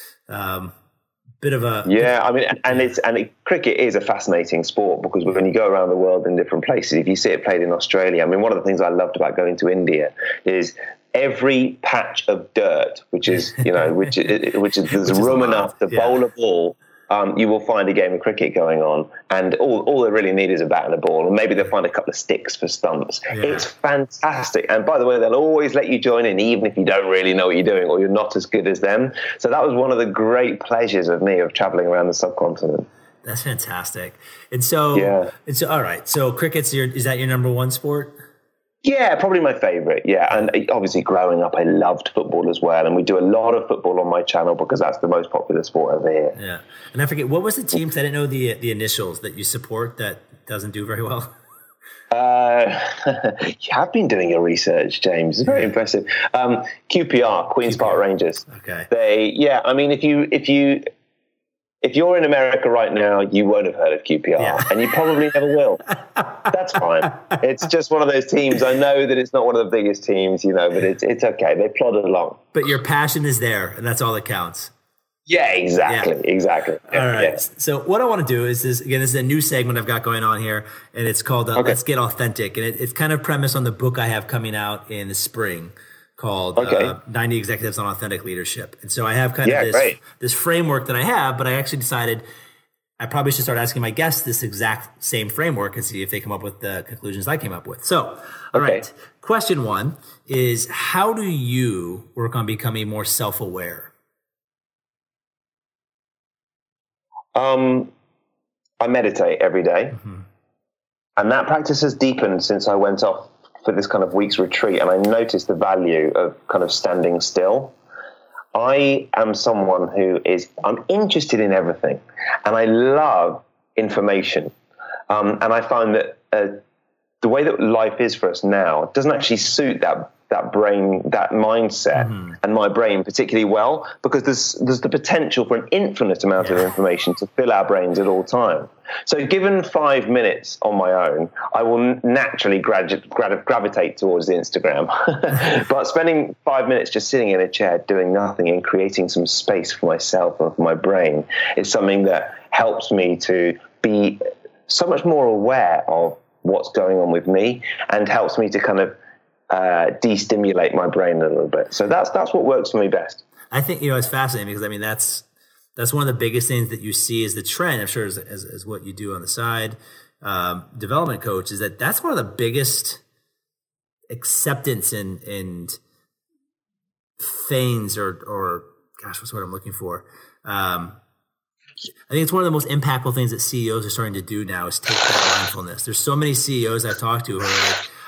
[SPEAKER 3] bit of a cricket is a fascinating sport because when you go around the world in different places, if you see it played in Australia, I mean, one of the things I loved about going to India is every patch of dirt, which is there's room enough to bowl a ball. You will find a game of cricket going on, and all they really need is a bat and a ball, and maybe they'll find a couple of sticks for stumps. Yeah. It's fantastic. And by the way, they'll always let you join in, even if you don't really know what you're doing or you're not as good as them. So that was one of the great pleasures of traveling around the subcontinent. That's fantastic. And so, all right. So cricket's is that your number one sport?
[SPEAKER 2] Yeah, probably my favorite. Yeah. And obviously growing up, I loved football as well. And we do a lot of football on my channel because that's the most popular sport over here.
[SPEAKER 3] Yeah. And I forget, what was the team? Because I didn't know the initials that you support that doesn't do very well.
[SPEAKER 2] You have been doing your research, James. It's very impressive. QPR, Queen's Park Rangers.
[SPEAKER 3] Okay.
[SPEAKER 2] I mean, if you're in America right now, you won't have heard of QPR, and you probably never will. That's fine. It's just one of those teams. I know that it's not one of the biggest teams, but it's okay. They plodded along.
[SPEAKER 3] But your passion is there, and that's all that counts.
[SPEAKER 2] Yeah, exactly.
[SPEAKER 3] All right. Yeah. So what I want to do is this is a new segment I've got going on here, and it's called Let's Get Authentic. And it's kind of premised on the book I have coming out in the spring called 90 Executives on Authentic Leadership. And so I have kind of this framework that I have, but I actually decided I probably should start asking my guests this exact same framework and see if they come up with the conclusions I came up with. So, all right. Question 1 is, how do you work on becoming more self-aware?
[SPEAKER 2] I meditate every day. Mm-hmm. And that practice has deepened since I went off for this kind of week's retreat, and I noticed the value of kind of standing still. I am someone I'm interested in everything, and I love information. And I find that the way that life is for us now doesn't actually suit that brain, that mindset, and my brain particularly well, because there's the potential for an infinite amount of information to fill our brains at all time. So given 5 minutes on my own, I will naturally gravitate towards the Instagram. But spending 5 minutes just sitting in a chair doing nothing and creating some space for myself and for my brain is something that helps me to be so much more aware of what's going on with me and helps me to kind of de-stimulate my brain a little bit. So that's what works for me best.
[SPEAKER 3] I think, it's fascinating because, I mean, that's one of the biggest things that you see is the trend, I'm sure, as what you do on the side, development coach, is that's one of the biggest acceptance and things or gosh, what's what I'm looking for? I think it's one of the most impactful things that CEOs are starting to do now is take that mindfulness. There's so many CEOs I've talked to who are like,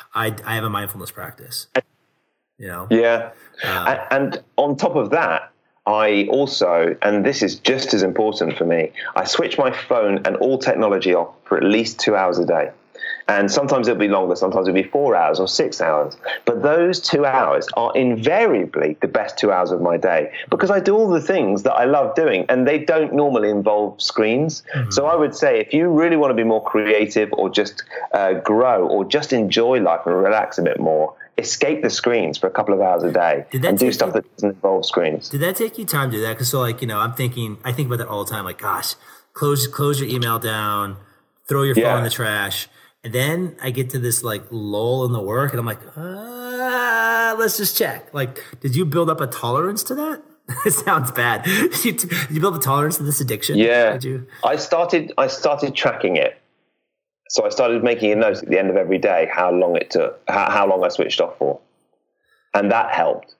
[SPEAKER 3] I have a mindfulness practice.
[SPEAKER 2] Yeah. And on top of that, I also, and this is just as important for me, I switch my phone and all technology off for at least 2 hours a day. And sometimes it'll be longer, sometimes it'll be 4 hours or 6 hours. But those 2 hours are invariably the best 2 hours of my day because I do all the things that I love doing and they don't normally involve screens. Mm-hmm. So I would say if you really want to be more creative or just grow or just enjoy life and relax a bit more, escape the screens for a couple of hours a day and do stuff that doesn't involve screens.
[SPEAKER 3] Did that take you time to do that? Because I think about that all the time. Like, gosh, close your email down, throw your phone in the trash. And then I get to this like lull in the work and I'm like, let's just check. Like, did you build up a tolerance to that? It sounds bad. Did you build a tolerance to this addiction?
[SPEAKER 2] Yeah. I started tracking it. So I started making a note at the end of every day how long it took, how long I switched off for. And that helped.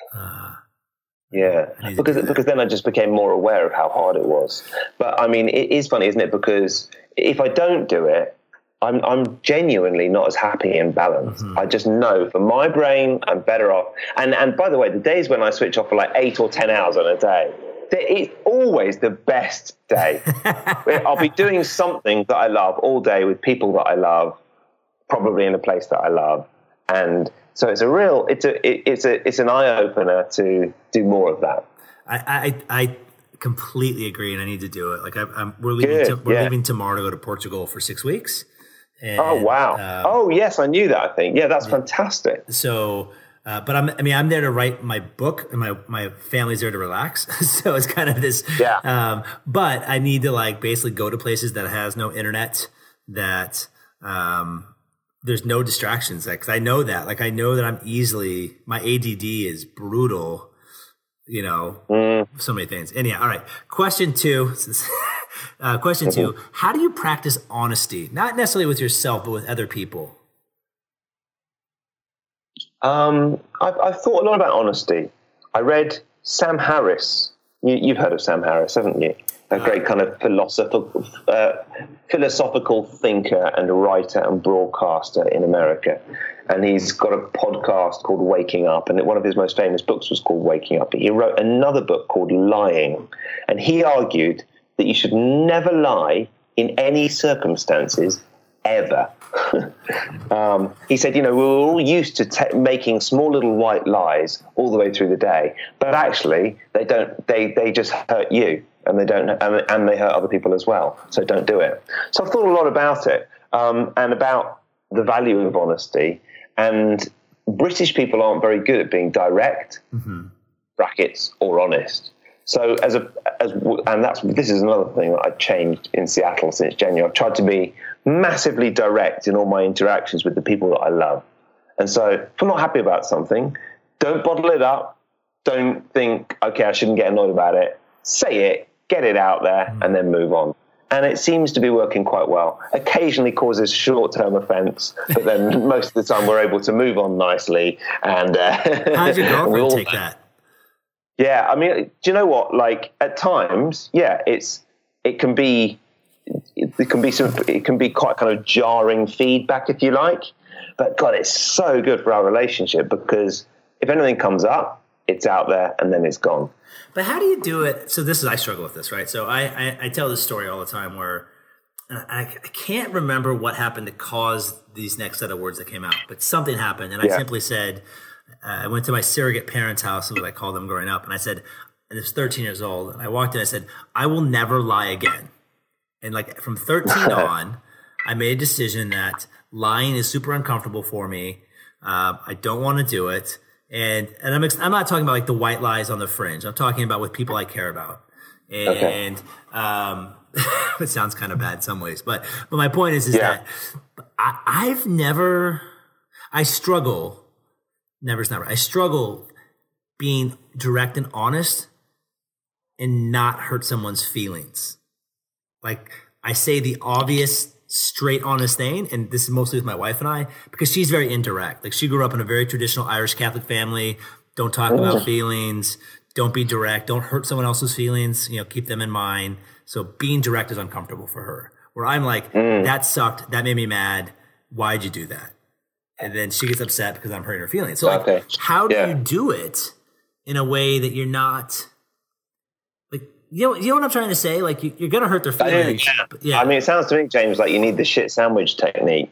[SPEAKER 2] Because then I just became more aware of how hard it was. But I mean, it is funny, isn't it? Because if I don't do it, I'm genuinely not as happy and balanced. Mm-hmm. I just know for my brain, I'm better off. And by the way, the days when I switch off for like 8 or 10 hours on a day, it's always the best day. I'll be doing something that I love all day with people that I love, probably in a place that I love. And so it's an eye opener to do more of that.
[SPEAKER 3] I completely agree, and I need to do it. Like we're leaving tomorrow to go to Portugal for 6 weeks. And,
[SPEAKER 2] oh wow! Yes, I knew that. I think that's fantastic.
[SPEAKER 3] So. But I'm there to write my book, and my family's there to relax. So it's kind of this. Yeah. But I need to like basically go to places that has no internet, that there's no distractions. Because I know that. Like I know that my ADD is brutal. So many things. Anyhow, all right. Question 2. Question 2. How do you practice honesty? Not necessarily with yourself, but with other people.
[SPEAKER 2] I've thought a lot about honesty. I read Sam Harris. You've heard of Sam Harris, haven't you? A great kind of philosophical thinker and writer and broadcaster in America. And he's got a podcast called Waking Up, and one of his most famous books was called Waking Up. But he wrote another book called Lying, and he argued that you should never lie in any circumstances ever. He said, we're all used to making small little white lies all the way through the day, but actually they just hurt you, and they hurt other people as well. So don't do it. So I've thought a lot about it, and about the value of honesty. And British people aren't very good at being direct, brackets, or honest. So this is another thing that I've changed in Seattle since January. I've tried to be massively direct in all my interactions with the people that I love. And so if I'm not happy about something, don't bottle it up. Don't think, okay, I shouldn't get annoyed about it. Say it, get it out there, and then move on. And it seems to be working quite well. Occasionally causes short-term offense, but then most of the time we're able to move on nicely. And
[SPEAKER 3] how did your girlfriend take that?
[SPEAKER 2] Yeah, I mean, do you know what? Like at times, it can be quite kind of jarring feedback, if you like. But God, it's so good for our relationship because if anything comes up, it's out there and then it's gone.
[SPEAKER 3] But how do you do it? So I struggle with this, right? So I tell this story all the time where I can't remember what happened to cause these next set of words that came out, but something happened, and I simply said. I went to my surrogate parents' house, is what I called them growing up. And I said, and I was 13 years old. And I walked in, I said, I will never lie again. And like from 13 on, I made a decision that lying is super uncomfortable for me. I don't want to do it. And I'm not talking about like the white lies on the fringe. I'm talking about with people I care about. And it sounds kind of bad in some ways. But my point is that I struggle. Never's not right. I struggle being direct and honest and not hurt someone's feelings. Like I say the obvious, straight, honest thing, and this is mostly with my wife and I, because she's very indirect. Like she grew up in a very traditional Irish Catholic family. Don't talk about feelings. Don't be direct. Don't hurt someone else's feelings. Keep them in mind. So being direct is uncomfortable for her. Where I'm like, that sucked. That made me mad. Why'd you do that? and then she gets upset because I'm hurting her feelings. So like, how do you do it in a way that you're not like, you know what I'm trying to say? Like you're going to hurt their feelings.
[SPEAKER 2] I mean, it sounds to me, James, like you need the shit sandwich technique.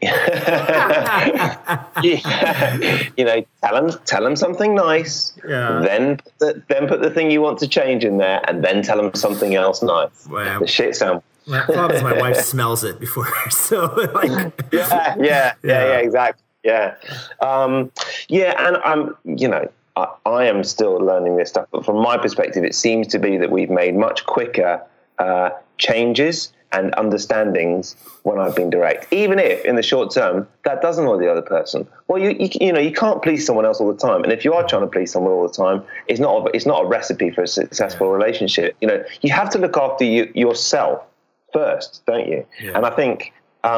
[SPEAKER 2] You know, tell them something nice, then put the thing you want to change in there, and then tell them something else nice.
[SPEAKER 3] Wow.
[SPEAKER 2] The shit sandwich.
[SPEAKER 3] My problem is my wife smells it before, so like,
[SPEAKER 2] yeah, exactly, yeah, and I'm, you know, I am still learning this stuff, but from my perspective, it seems to be that we've made much quicker changes and understandings when I've been direct, even if in the short term that doesn't annoy the other person. Well, you know, you can't please someone else all the time, and if you are trying to please someone all the time, it's not a recipe for a successful relationship. You know, you have to look after yourself first, don't you? Yeah. And I think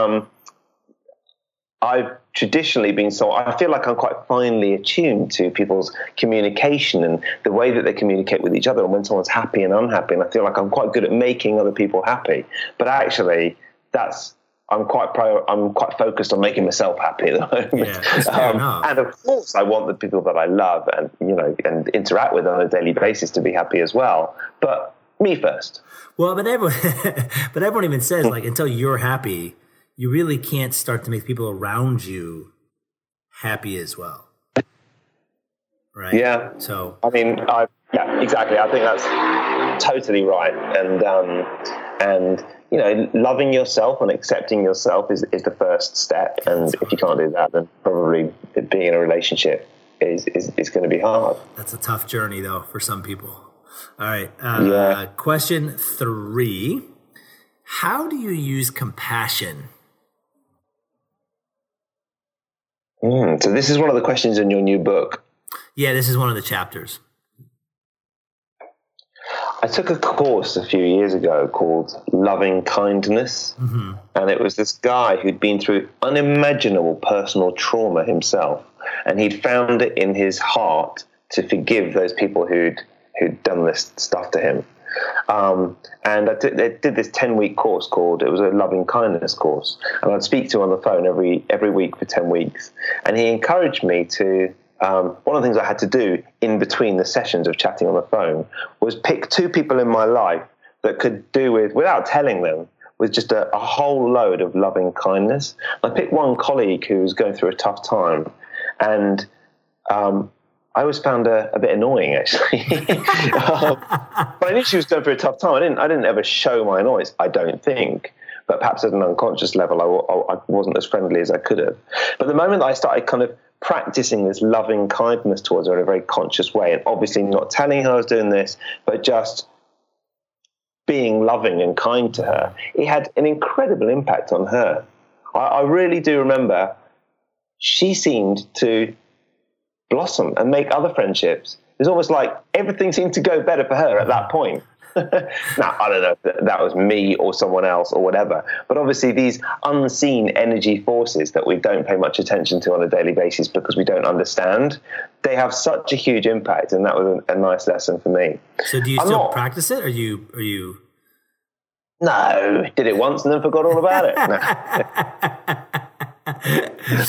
[SPEAKER 2] I've traditionally been I feel like I'm quite finely attuned to people's communication and the way that they communicate with each other, and when someone's happy and unhappy, and I feel like I'm quite good at making other people happy. But actually, I'm quite focused on making myself happy at the moment. Yeah, and of course, I want the people that I love and, you know, and interact with on a daily basis to be happy as well. But me first.
[SPEAKER 3] Well, but everyone even says, like, until you're happy, you really can't start to make people around you happy as well. Right? Yeah. So,
[SPEAKER 2] I mean, exactly. I think that's totally right. And you know, loving yourself and accepting yourself is the first step. And if you can't do that, then probably being in a relationship is going to be hard.
[SPEAKER 3] That's a tough journey, though, for some people. All right. Question 3. How do you use compassion?
[SPEAKER 2] So this is one of the questions in your new book.
[SPEAKER 3] Yeah, this is one of the chapters.
[SPEAKER 2] I took a course a few years ago called Loving Kindness. Mm-hmm. And it was this guy who'd been through unimaginable personal trauma himself. And he'd found it in his heart to forgive those people who'd done this stuff to him. And I did this 10-week course it was a loving kindness course. And I'd speak to him on the phone every week for 10 weeks. And he encouraged me to, one of the things I had to do in between the sessions of chatting on the phone was pick 2 people in my life that could do with, without telling them, with just a whole load of loving kindness. I picked one colleague who was going through a tough time, and I always found her a bit annoying, actually. But I knew she was going through a tough time. I didn't ever show my annoyance, I don't think. But perhaps at an unconscious level, I wasn't as friendly as I could have. But the moment that I started kind of practicing this loving kindness towards her in a very conscious way, and obviously not telling her I was doing this, but just being loving and kind to her, it had an incredible impact on her. I really do remember she seemed to blossom and make other friendships. It was almost like everything seemed to go better for her at that point. Now, I don't know if that was me or someone else or whatever, but obviously these unseen energy forces that we don't pay much attention to on a daily basis because we don't understand, they have such a huge impact, and that was a nice lesson for me.
[SPEAKER 3] So do you still practice it? Are you?
[SPEAKER 2] No, did it once and then forgot all about it. No.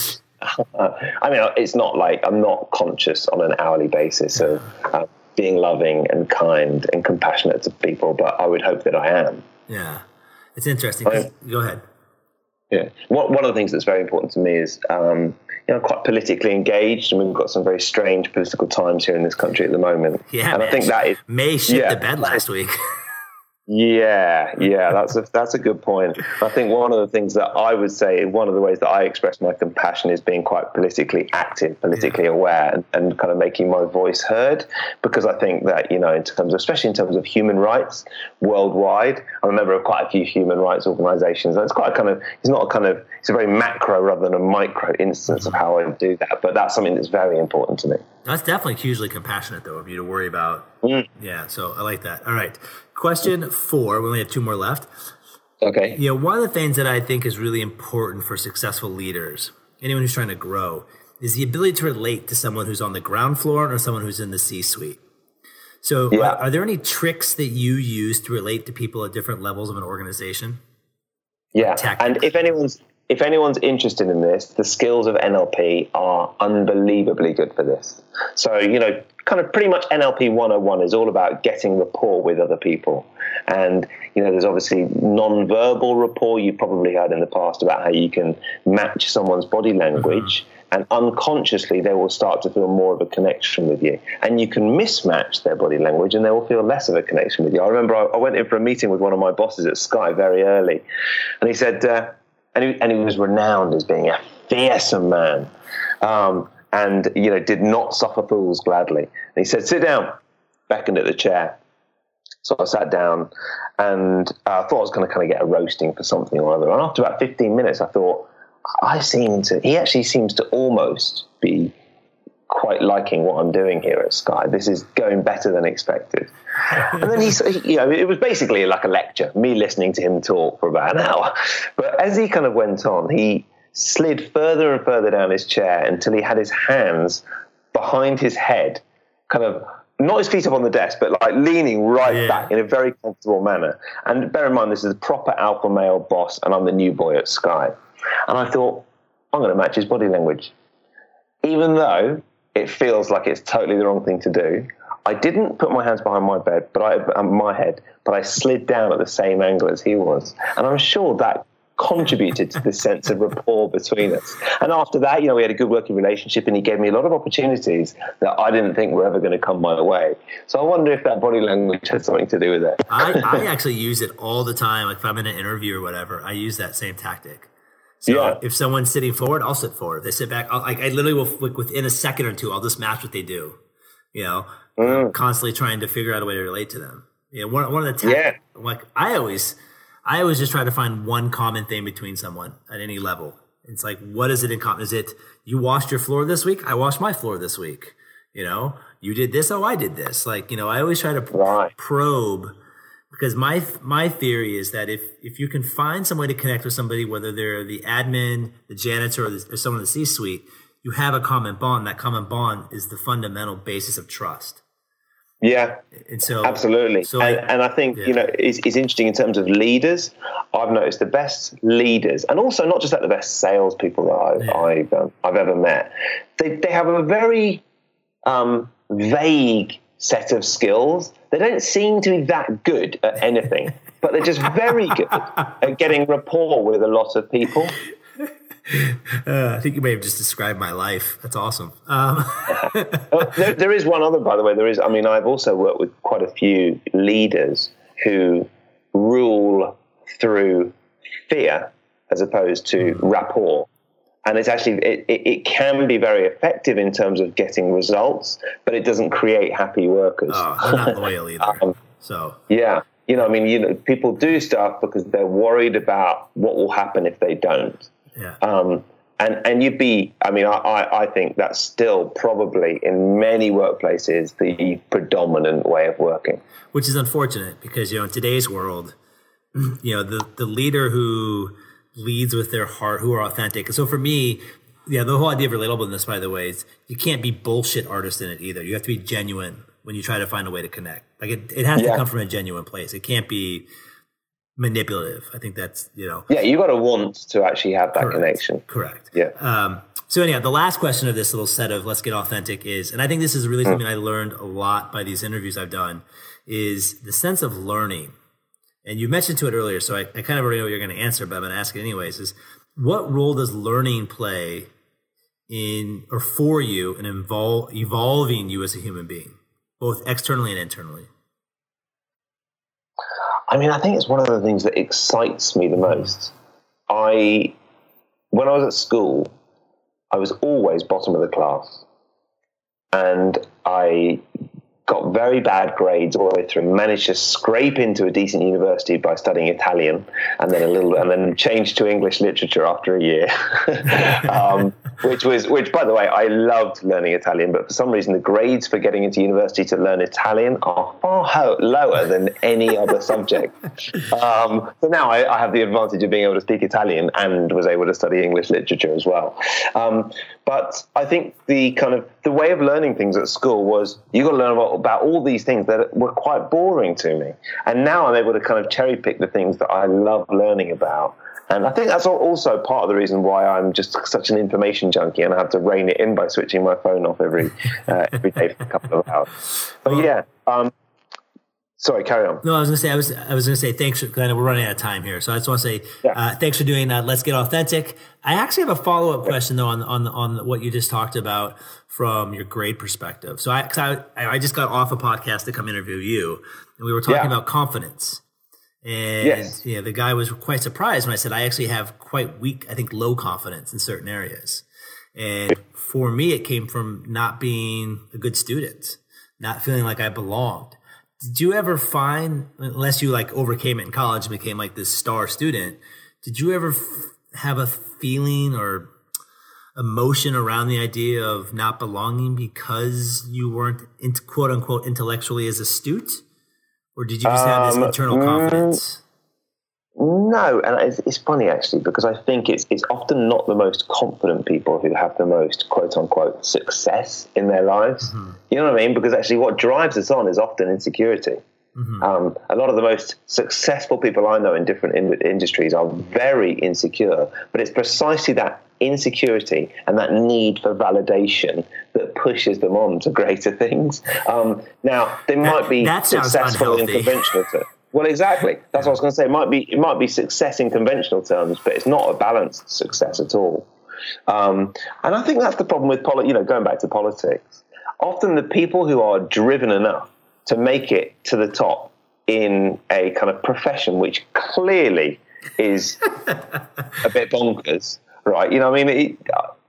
[SPEAKER 2] I mean, it's not like I'm not conscious on an hourly basis of being loving and kind and compassionate to people, but I would hope that I am.
[SPEAKER 3] Yeah, it's interesting. Go ahead.
[SPEAKER 2] Yeah, one of the things that's very important to me is, quite politically engaged, and we've got some very strange political times here in this country at the moment.
[SPEAKER 3] Yeah,
[SPEAKER 2] and I think that is
[SPEAKER 3] May shit the bed last week.
[SPEAKER 2] Yeah, that's a good point. I think one of the things that I would say, one of the ways that I express my compassion is being quite politically active, politically aware, and kind of making my voice heard. Because I think that, especially in terms of human rights worldwide, I'm a member of quite a few human rights organizations. And it's a very macro rather than a micro instance of how I do that. But that's something that's very important to me.
[SPEAKER 3] That's definitely hugely compassionate, though, of you to worry about. Yeah, so I like that. All right. Question 4. We only have 2 more left.
[SPEAKER 2] Okay.
[SPEAKER 3] One of the things that I think is really important for successful leaders, anyone who's trying to grow, is the ability to relate to someone who's on the ground floor or someone who's in the C-suite. So are there any tricks that you use to relate to people at different levels of an organization?
[SPEAKER 2] Yeah. And if anyone's if anyone's interested in this, the skills of NLP are unbelievably good for this. So, kind of pretty much NLP 101 is all about getting rapport with other people. And, there's obviously non-verbal rapport. You've probably heard in the past about how you can match someone's body language, and unconsciously they will start to feel more of a connection with you. And you can mismatch their body language and they will feel less of a connection with you. I remember I went in for a meeting with one of my bosses at Sky very early, and he said, and he was renowned as being a fearsome man, and did not suffer fools gladly. And he said, "Sit down," beckoned at the chair. So I sat down, and I thought I was going to kind of get a roasting for something or other. And after about 15 minutes, I thought, he actually seems to almost be quite liking what I'm doing here at Sky. This is going better than expected. And then it was basically like a lecture, me listening to him talk for about an hour. But as he kind of went on, he slid further and further down his chair until he had his hands behind his head, kind of not his feet up on the desk, but like leaning back in a very comfortable manner. And bear in mind, this is a proper alpha male boss, and I'm the new boy at Sky. And I thought, I'm going to match his body language. Even though it feels like it's totally the wrong thing to do, I didn't put my hands behind my head, but I slid down at the same angle as he was. And I'm sure that contributed to this sense of rapport between us. And after that, we had a good working relationship, and he gave me a lot of opportunities that I didn't think were ever going to come my way. So I wonder if that body language had something to do with it.
[SPEAKER 3] I actually use it all the time. Like if I'm in an interview or whatever, I use that same tactic. So if someone's sitting forward, I'll sit forward. If they sit back, I literally will, within a second or two, I'll just match what they do. Constantly trying to figure out a way to relate to them. One of the tactics, like I always just try to find one common thing between someone at any level. It's like, what is it in common? Is it you washed your floor this week? I washed my floor this week. You did this. Oh, I did this. Like, I always try to probe, because my theory is that if you can find some way to connect with somebody, whether they're the admin, the janitor, or someone in the C-suite, you have a common bond. That common bond is the fundamental basis of trust.
[SPEAKER 2] Yeah,
[SPEAKER 3] and so
[SPEAKER 2] absolutely. So and I think, it's interesting in terms of leaders. I've noticed the best leaders, and also not just the best salespeople that I've ever met, they have a very vague set of skills. They don't seem to be that good at anything, but they're just very good at getting rapport with a lot of people.
[SPEAKER 3] I think you may have just described my life. That's awesome.
[SPEAKER 2] There is one other, by the way. I've also worked with quite a few leaders who rule through fear as opposed to rapport. And it's actually, it can be very effective in terms of getting results, but it doesn't create happy workers.
[SPEAKER 3] Oh, they're not loyal either.
[SPEAKER 2] Yeah. People do stuff because they're worried about what will happen if they don't.
[SPEAKER 3] Yeah.
[SPEAKER 2] And you'd be, I think that's still probably in many workplaces the predominant way of working.
[SPEAKER 3] Which is unfortunate because, in today's world, the leader who leads with their heart, who are authentic. And so for me, the whole idea of relatableness, by the way, is you can't be bullshit artist in it either. You have to be genuine when you try to find a way to connect. Like it has to come from a genuine place. It can't be manipulative. I think that's,
[SPEAKER 2] Yeah, you got to want to actually have that connection.
[SPEAKER 3] Correct.
[SPEAKER 2] Yeah.
[SPEAKER 3] So anyhow, the last question of this little set of Let's Get Authentic is, and I think this is really something I learned a lot by these interviews I've done, is the sense of learning. And you mentioned to it earlier, so I kind of already know what you're going to answer, but I'm going to ask it anyways, is what role does learning play in, or for you, in evolving you as a human being, both externally and internally?
[SPEAKER 2] I think it's one of the things that excites me the most. When I was at school, I was always bottom of the class. And I got very bad grades all the way through, managed to scrape into a decent university by studying Italian, and then changed to English literature after a year. Which by the way, I loved learning Italian, but for some reason the grades for getting into university to learn Italian are far lower than any other subject. So now I have the advantage of being able to speak Italian and was able to study English literature as well. But I think the way of learning things at school was you got to learn about all these things that were quite boring to me. And now I'm able to kind of cherry pick the things that I love learning about And I think that's also part of the reason why I'm just such an information junkie, and I have to rein it in by switching my phone off every day for a couple of hours. But sorry, carry on.
[SPEAKER 3] No, I was gonna say thanks. We're running out of time here, so I just want to say thanks for doing that. Let's Get Authentic. I actually have a follow-up question though on what you just talked about from your grade perspective. So I just got off a podcast to come interview you, and we were talking about confidence. And the guy was quite surprised when I said I actually have quite weak, I think low confidence in certain areas. And for me, it came from not being a good student, not feeling like I belonged. Did you ever find, unless you like overcame it in college and became like this star student, did you ever have a feeling or emotion around the idea of not belonging because you weren't quote unquote intellectually as astute? Or did you just have this internal confidence?
[SPEAKER 2] No, and it's funny actually, because I think it's often not the most confident people who have the most quote unquote success in their lives. Mm-hmm. You know what I mean? Because actually what drives us on is often insecurity. Mm-hmm. A lot of the most successful people I know in different industries are very insecure, but it's precisely that insecurity and that need for validation that pushes them on to greater things. Now, they might be successful in conventional terms. Well, exactly. That's what I was going to say. It might be success in conventional terms, but it's not a balanced success at all. And I think that's the problem with going back to politics. Often the people who are driven enough to make it to the top in a kind of profession which clearly is a bit bonkers, right? You know, I mean,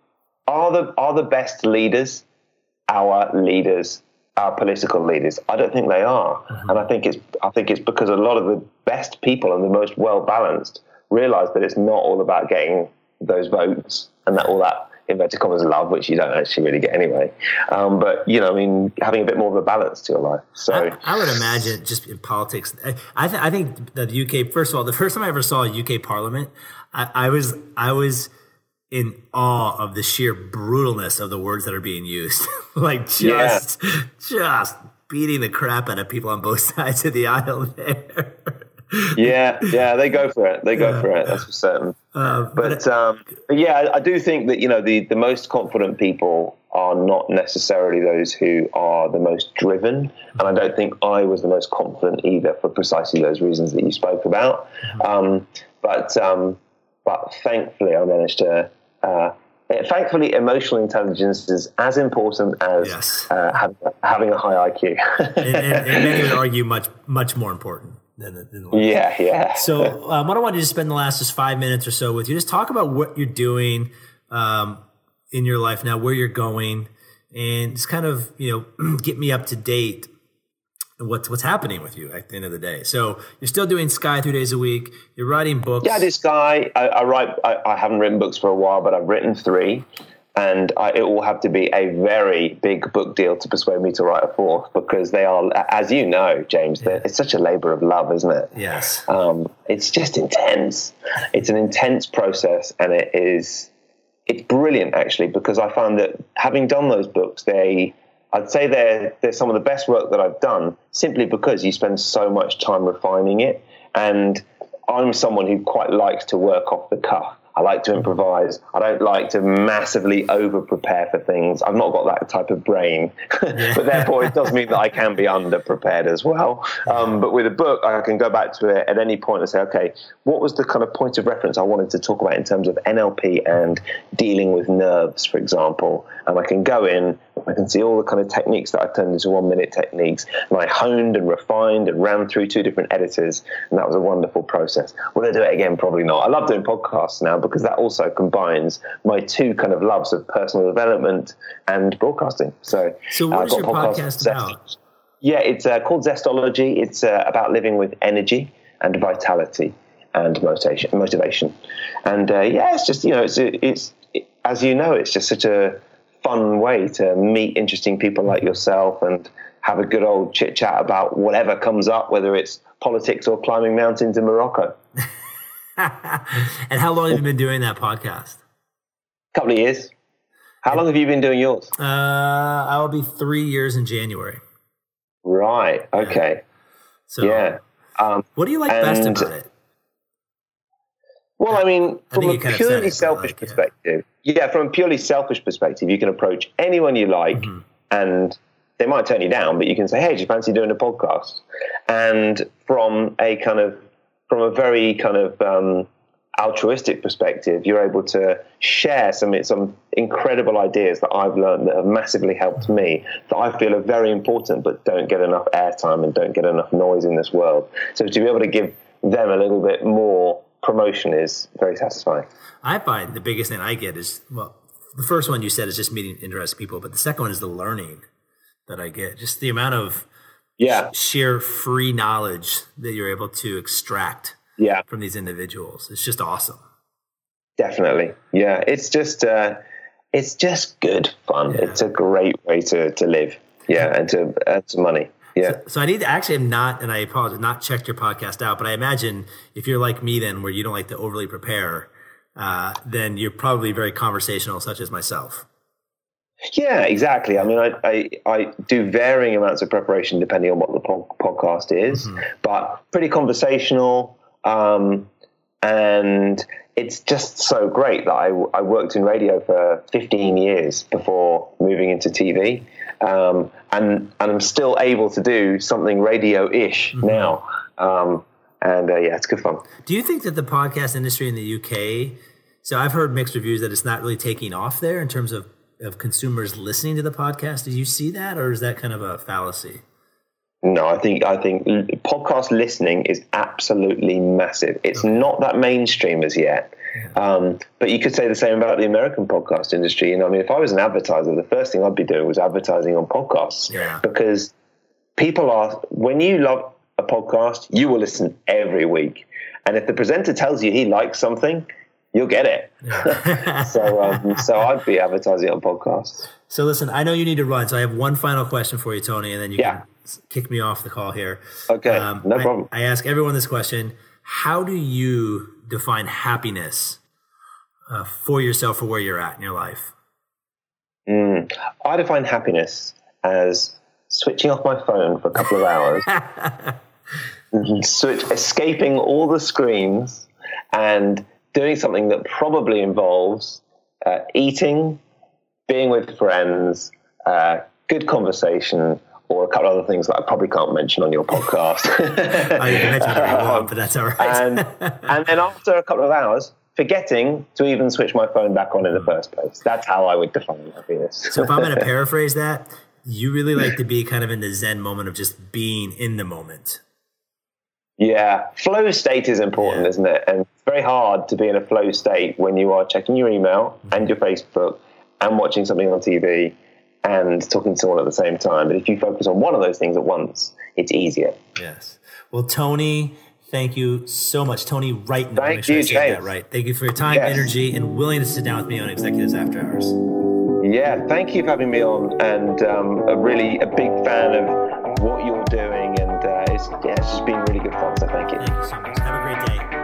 [SPEAKER 2] are the best leaders our leaders, our political leaders? I don't think they are. Mm-hmm. And I think it's because a lot of the best people and the most well balanced realize that it's not all about getting those votes and that all that inverted commas love, which you don't actually really get anyway. But I mean, having a bit more of a balance to your life. So
[SPEAKER 3] I would imagine just in politics. I think that the UK. First of all, the first time I ever saw a UK Parliament, I was in awe of the sheer brutalness of the words that are being used. Like just beating the crap out of people on both sides of the aisle there.
[SPEAKER 2] Yeah, they go for it. That's for certain. But I do think that the most confident people are not necessarily those who are the most driven, and I don't think I was the most confident either for precisely those reasons that you spoke about. But thankfully, I managed to. Thankfully, emotional intelligence is as important as having a high IQ.
[SPEAKER 3] and many would argue much more important.
[SPEAKER 2] Yeah.
[SPEAKER 3] So what I wanted to spend the last just 5 minutes or so with you, just talk about what you're doing in your life now, where you're going, and just kind of get me up to date what's happening with you at the end of the day. So you're still doing Sky 3 days a week. You're writing books.
[SPEAKER 2] Yeah, I do Sky. I write. I haven't written books for a while, but I've written 3. And it will have to be a very big book deal to persuade me to write a 4th, because they are, as you know, James, it's such a labor of love, isn't it?
[SPEAKER 3] Yes.
[SPEAKER 2] It's just intense. It's an intense process, and it's brilliant, actually, because I found that having done those books, I'd say they're some of the best work that I've done, simply because you spend so much time refining it. And I'm someone who quite likes to work off the cuff. I like to improvise. I don't like to massively over-prepare for things. I've not got that type of brain. But therefore, it does mean that I can be under-prepared as well. But with a book, I can go back to it at any point and say, okay, what was the kind of point of reference I wanted to talk about in terms of NLP and dealing with nerves, for example? And I can go in, I can see all the kind of techniques that I turned into 1-minute techniques. And I honed and refined and ran through 2 different editors. And that was a wonderful process. Will I do it again? Probably not. I love doing podcasts now, because that also combines my 2 kind of loves of personal development and broadcasting. So
[SPEAKER 3] what is your podcast about?
[SPEAKER 2] Yeah, it's called Zestology. It's about living with energy and vitality and motivation. And it's just, it's as you know, it's just such a fun way to meet interesting people like yourself and have a good old chit chat about whatever comes up, whether it's politics or climbing mountains in Morocco.
[SPEAKER 3] And how long have you been doing that podcast?
[SPEAKER 2] A couple of years. How long have you been doing yours?
[SPEAKER 3] I will be 3 years in January.
[SPEAKER 2] Right. Okay.
[SPEAKER 3] So, what do you like best about it?
[SPEAKER 2] Well, I mean, from a purely selfish perspective, from a purely selfish perspective, you can approach anyone you like, and they might turn you down, but you can say, "Hey, do you fancy doing a podcast?" And from a very kind of altruistic perspective, you're able to share some incredible ideas that I've learned that have massively helped me, that I feel are very important, but don't get enough airtime and don't get enough noise in this world. So to be able to give them a little bit more promotion is very satisfying.
[SPEAKER 3] I find the biggest thing I get is, well, the first one you said is just meeting interesting people, but the second one is the learning that I get. Just the amount of sheer free knowledge that you're able to extract from these individuals. It's just awesome. Definitely.
[SPEAKER 2] Yeah. It's just good fun. Yeah. It's a great way to live. Yeah. And to earn some money. Yeah.
[SPEAKER 3] So I need to actually, I'm not, and I apologize, not checked your podcast out, but I imagine if you're like me then, where you don't like to overly prepare, then you're probably very conversational, such as myself.
[SPEAKER 2] Yeah, exactly. I mean, I do varying amounts of preparation depending on what the podcast is, but pretty conversational. And it's just so great that I worked in radio for 15 years before moving into TV. And I'm still able to do something radio-ish now. It's good fun.
[SPEAKER 3] Do you think that the podcast industry in the UK, so I've heard mixed reviews that it's not really taking off there in terms of consumers listening to the podcast. Do you see that, or is that kind of a fallacy?
[SPEAKER 2] No, I think podcast listening is absolutely massive. It's not that mainstream as yet. But you could say the same about the American podcast industry. You know, I mean, if I was an advertiser, the first thing I'd be doing was advertising on podcasts, because people are, when you love a podcast, you will listen every week. And if the presenter tells you he likes something, you'll get it. So I'd be advertising on podcasts.
[SPEAKER 3] So listen, I know you need to run, so I have one final question for you, Tony, and then you can kick me off the call here.
[SPEAKER 2] Okay, no problem.
[SPEAKER 3] I ask everyone this question. How do you define happiness for yourself or where you're at in your life?
[SPEAKER 2] I define happiness as switching off my phone for a couple of hours, escaping all the screens, and doing something that probably involves eating, being with friends, good conversation, or a couple of other things that I probably can't mention on your podcast.
[SPEAKER 3] You can mention whatever you want, but that's all right.
[SPEAKER 2] And then after a couple of hours, forgetting to even switch my phone back on in the first place. That's how I would define happiness.
[SPEAKER 3] So if I'm going to paraphrase that, you really like to be kind of in the Zen moment of just being in the moment.
[SPEAKER 2] Yeah, flow state is important, isn't it? And it's very hard to be in a flow state when you are checking your email and your Facebook and watching something on TV and talking to someone at the same time. But if you focus on one of those things at once, it's easier.
[SPEAKER 3] Yes. Well, Tony, thank you so much. Tony Wrighton.
[SPEAKER 2] Thank you, James.
[SPEAKER 3] That right. Thank you for your time, energy, and willingness to sit down with me on Executives After Hours.
[SPEAKER 2] Yeah, thank you for having me on, and a big fan of what you're doing, and it's just been really good fun, so thank you.
[SPEAKER 3] Thank you so much. Have a great day.